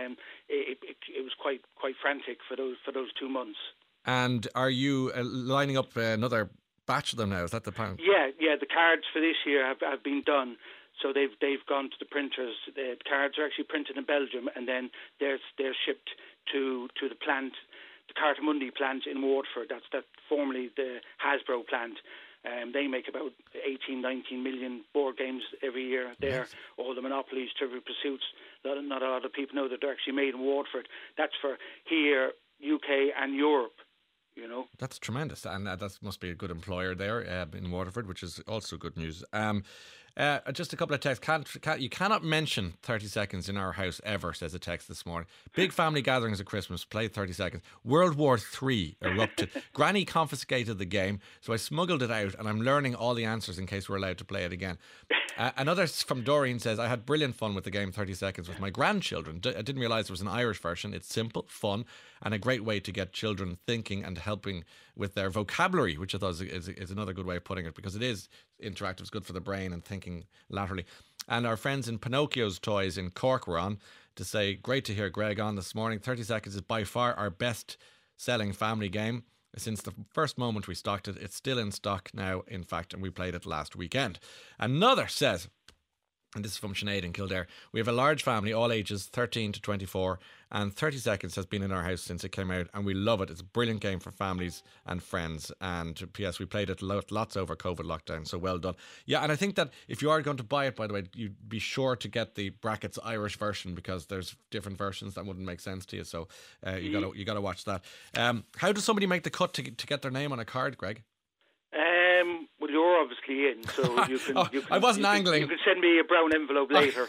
was quite frantic for those 2 months. And are you lining up another batch of them now? Is that the plan? Yeah. The cards for this year have been done. So they've gone to the printers. The cards are actually printed in Belgium, and then they're shipped to the plant, the Cartamundi plant in Waterford. That's formerly the Hasbro plant. They make about 18, 19 million board games every year there. Yes. All the Monopolies, Trivial Pursuits. Not a lot of people know that they're actually made in Waterford. That's for here, UK and Europe. That's tremendous, and that must be a good employer there in Waterford, which is also good news. Just a couple of texts. You cannot mention 30 seconds in our house ever, says a text this morning. Big family gatherings at Christmas, play 30 seconds. World War III erupted. Granny confiscated the game, so I smuggled it out, and I'm learning all the answers in case we're allowed to play it again. Another from Doreen says, I had brilliant fun with the game 30 seconds with my grandchildren. I didn't realise there was an Irish version. It's simple, fun, and a great way to get children thinking and helping with their vocabulary, which I thought is another good way of putting it, because it is interactive. It's good for the brain and thinking laterally. And our friends in Pinocchio's Toys in Cork were on to say, great to hear Greg on this morning. 30 seconds is by far our best selling family game. Since the first moment we stocked it, it's still in stock now, in fact, and we played it last weekend. Another says, and this is from Sinead in Kildare, we have a large family, all ages 13 to 24, and 30 seconds has been in our house since it came out, and we love it. It's a brilliant game for families and friends, and P.S. we played it lots over COVID lockdown, so well done. Yeah, and I think that if you are going to buy it, by the way, you'd be sure to get the brackets Irish version, because there's different versions that wouldn't make sense to you, so you got to watch that. How does somebody make the cut to get their name on a card, Greg? Well, you're obviously in, so you can. I wasn't angling. You can send me a brown envelope later.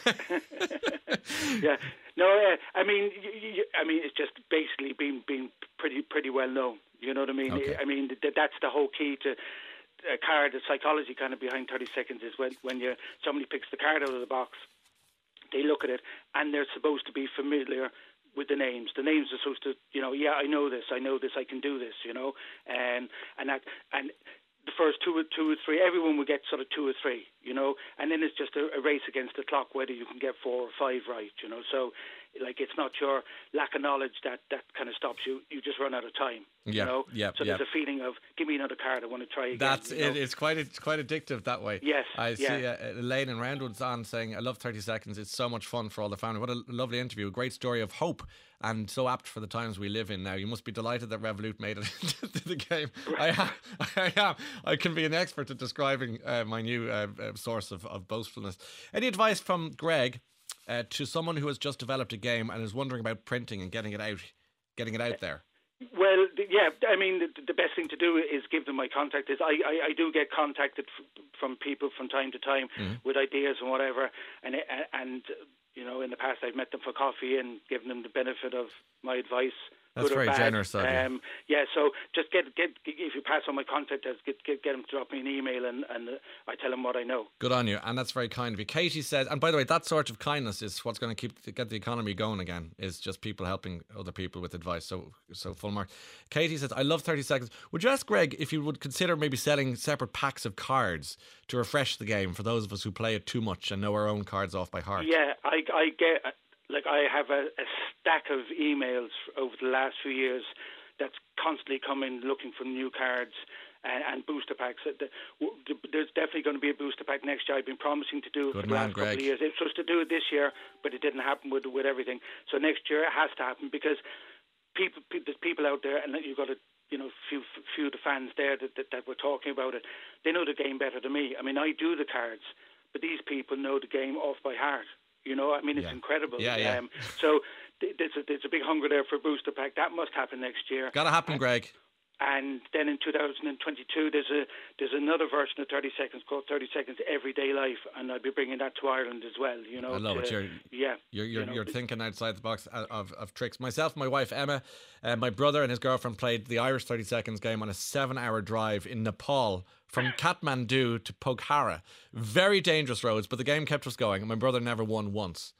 Yeah. No, I mean, it's just basically being pretty well known. You know what I mean? Okay. I mean, that's the whole key to a card. The psychology kind of behind 30 seconds is when somebody picks the card out of the box, they look at it and they're supposed to be familiar with the names. The names are supposed to, yeah, I know this, I can do this, and the first two or three, everyone will get sort of 2 or 3, and then it's just a race against the clock whether you can get 4 or 5 right, So, it's not your lack of knowledge that kind of stops you. You just run out of time, So there's a feeling of, give me another card, I want to try again. That's it. It's quite addictive that way. Yes. I see Elaine in Roundwood's on saying, I love 30 seconds. It's so much fun for all the family. What a lovely interview. A great story of hope and so apt for the times we live in now. You must be delighted that Revolut made it into the game. I am. I can be an expert at describing my new source of boastfulness. Any advice from Greg to someone who has just developed a game and is wondering about printing and getting it out there? Well, yeah, I mean, the best thing to do is give them my contact. I do get contacted from people from time to time with ideas and whatever, and in the past I've met them for coffee and given them the benefit of my advice. That's very generous of you. Yeah, so just get if you pass on my contact, get them to drop me an email and I tell them what I know. Good on you, and that's very kind of you. Katie says, and by the way, that sort of kindness is what's going to get the economy going again. Is just people helping other people with advice. So full mark. Katie says, I love 30 seconds. Would you ask Greg if you would consider maybe selling separate packs of cards to refresh the game for those of us who play it too much and know our own cards off by heart? Yeah, I get. I have a stack of emails over the last few years that's constantly coming looking for new cards and booster packs. There's definitely going to be a booster pack next year. I've been promising to do it for the last couple of years. It was supposed to do it this year, but it didn't happen with everything. So next year it has to happen because there's people out there, and you've got a few of the fans there that were talking about it. They know the game better than me. I mean, I do the cards, but these people know the game off by heart. It's incredible. Yeah. So there's a big hunger there for a booster pack. That must happen next year. Got to happen, Greg. And then in 2022, there's another version of 30 Seconds called 30 Seconds Everyday Life, and I'll be bringing that to Ireland as well. I love it. You're thinking outside the box of tricks. Myself, my wife Emma, my brother and his girlfriend played the Irish 30 Seconds game on a 7-hour drive in Nepal from Kathmandu to Pokhara. Very dangerous roads, but the game kept us going, and my brother never won once.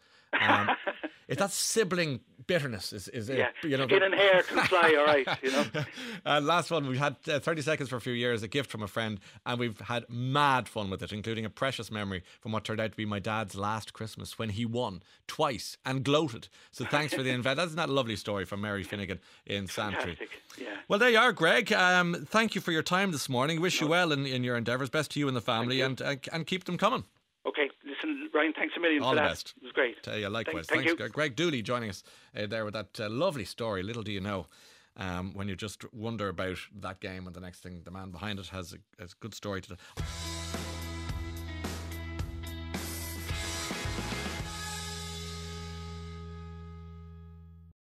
It's that sibling bitterness is skin and hair can fly, all right, last one, we've had 30 seconds for a few years, a gift from a friend, and we've had mad fun with it, including a precious memory from what turned out to be my dad's last Christmas when he won twice and gloated. So thanks for the invite. Isn't that a lovely story from Mary Finnegan in Santry? Yeah. Well, there you are, Greg. Thank you for your time this morning. Wish you well in your endeavours. Best to you and the family, and keep them coming. Okay, listen, Ryan, thanks a million for that. All the best. It was great. Likewise. Thank Thanks, you. Greg Dooley joining us there with that lovely story. Little do you know, when you just wonder about that game and the next thing, the man behind it has a good story to tell.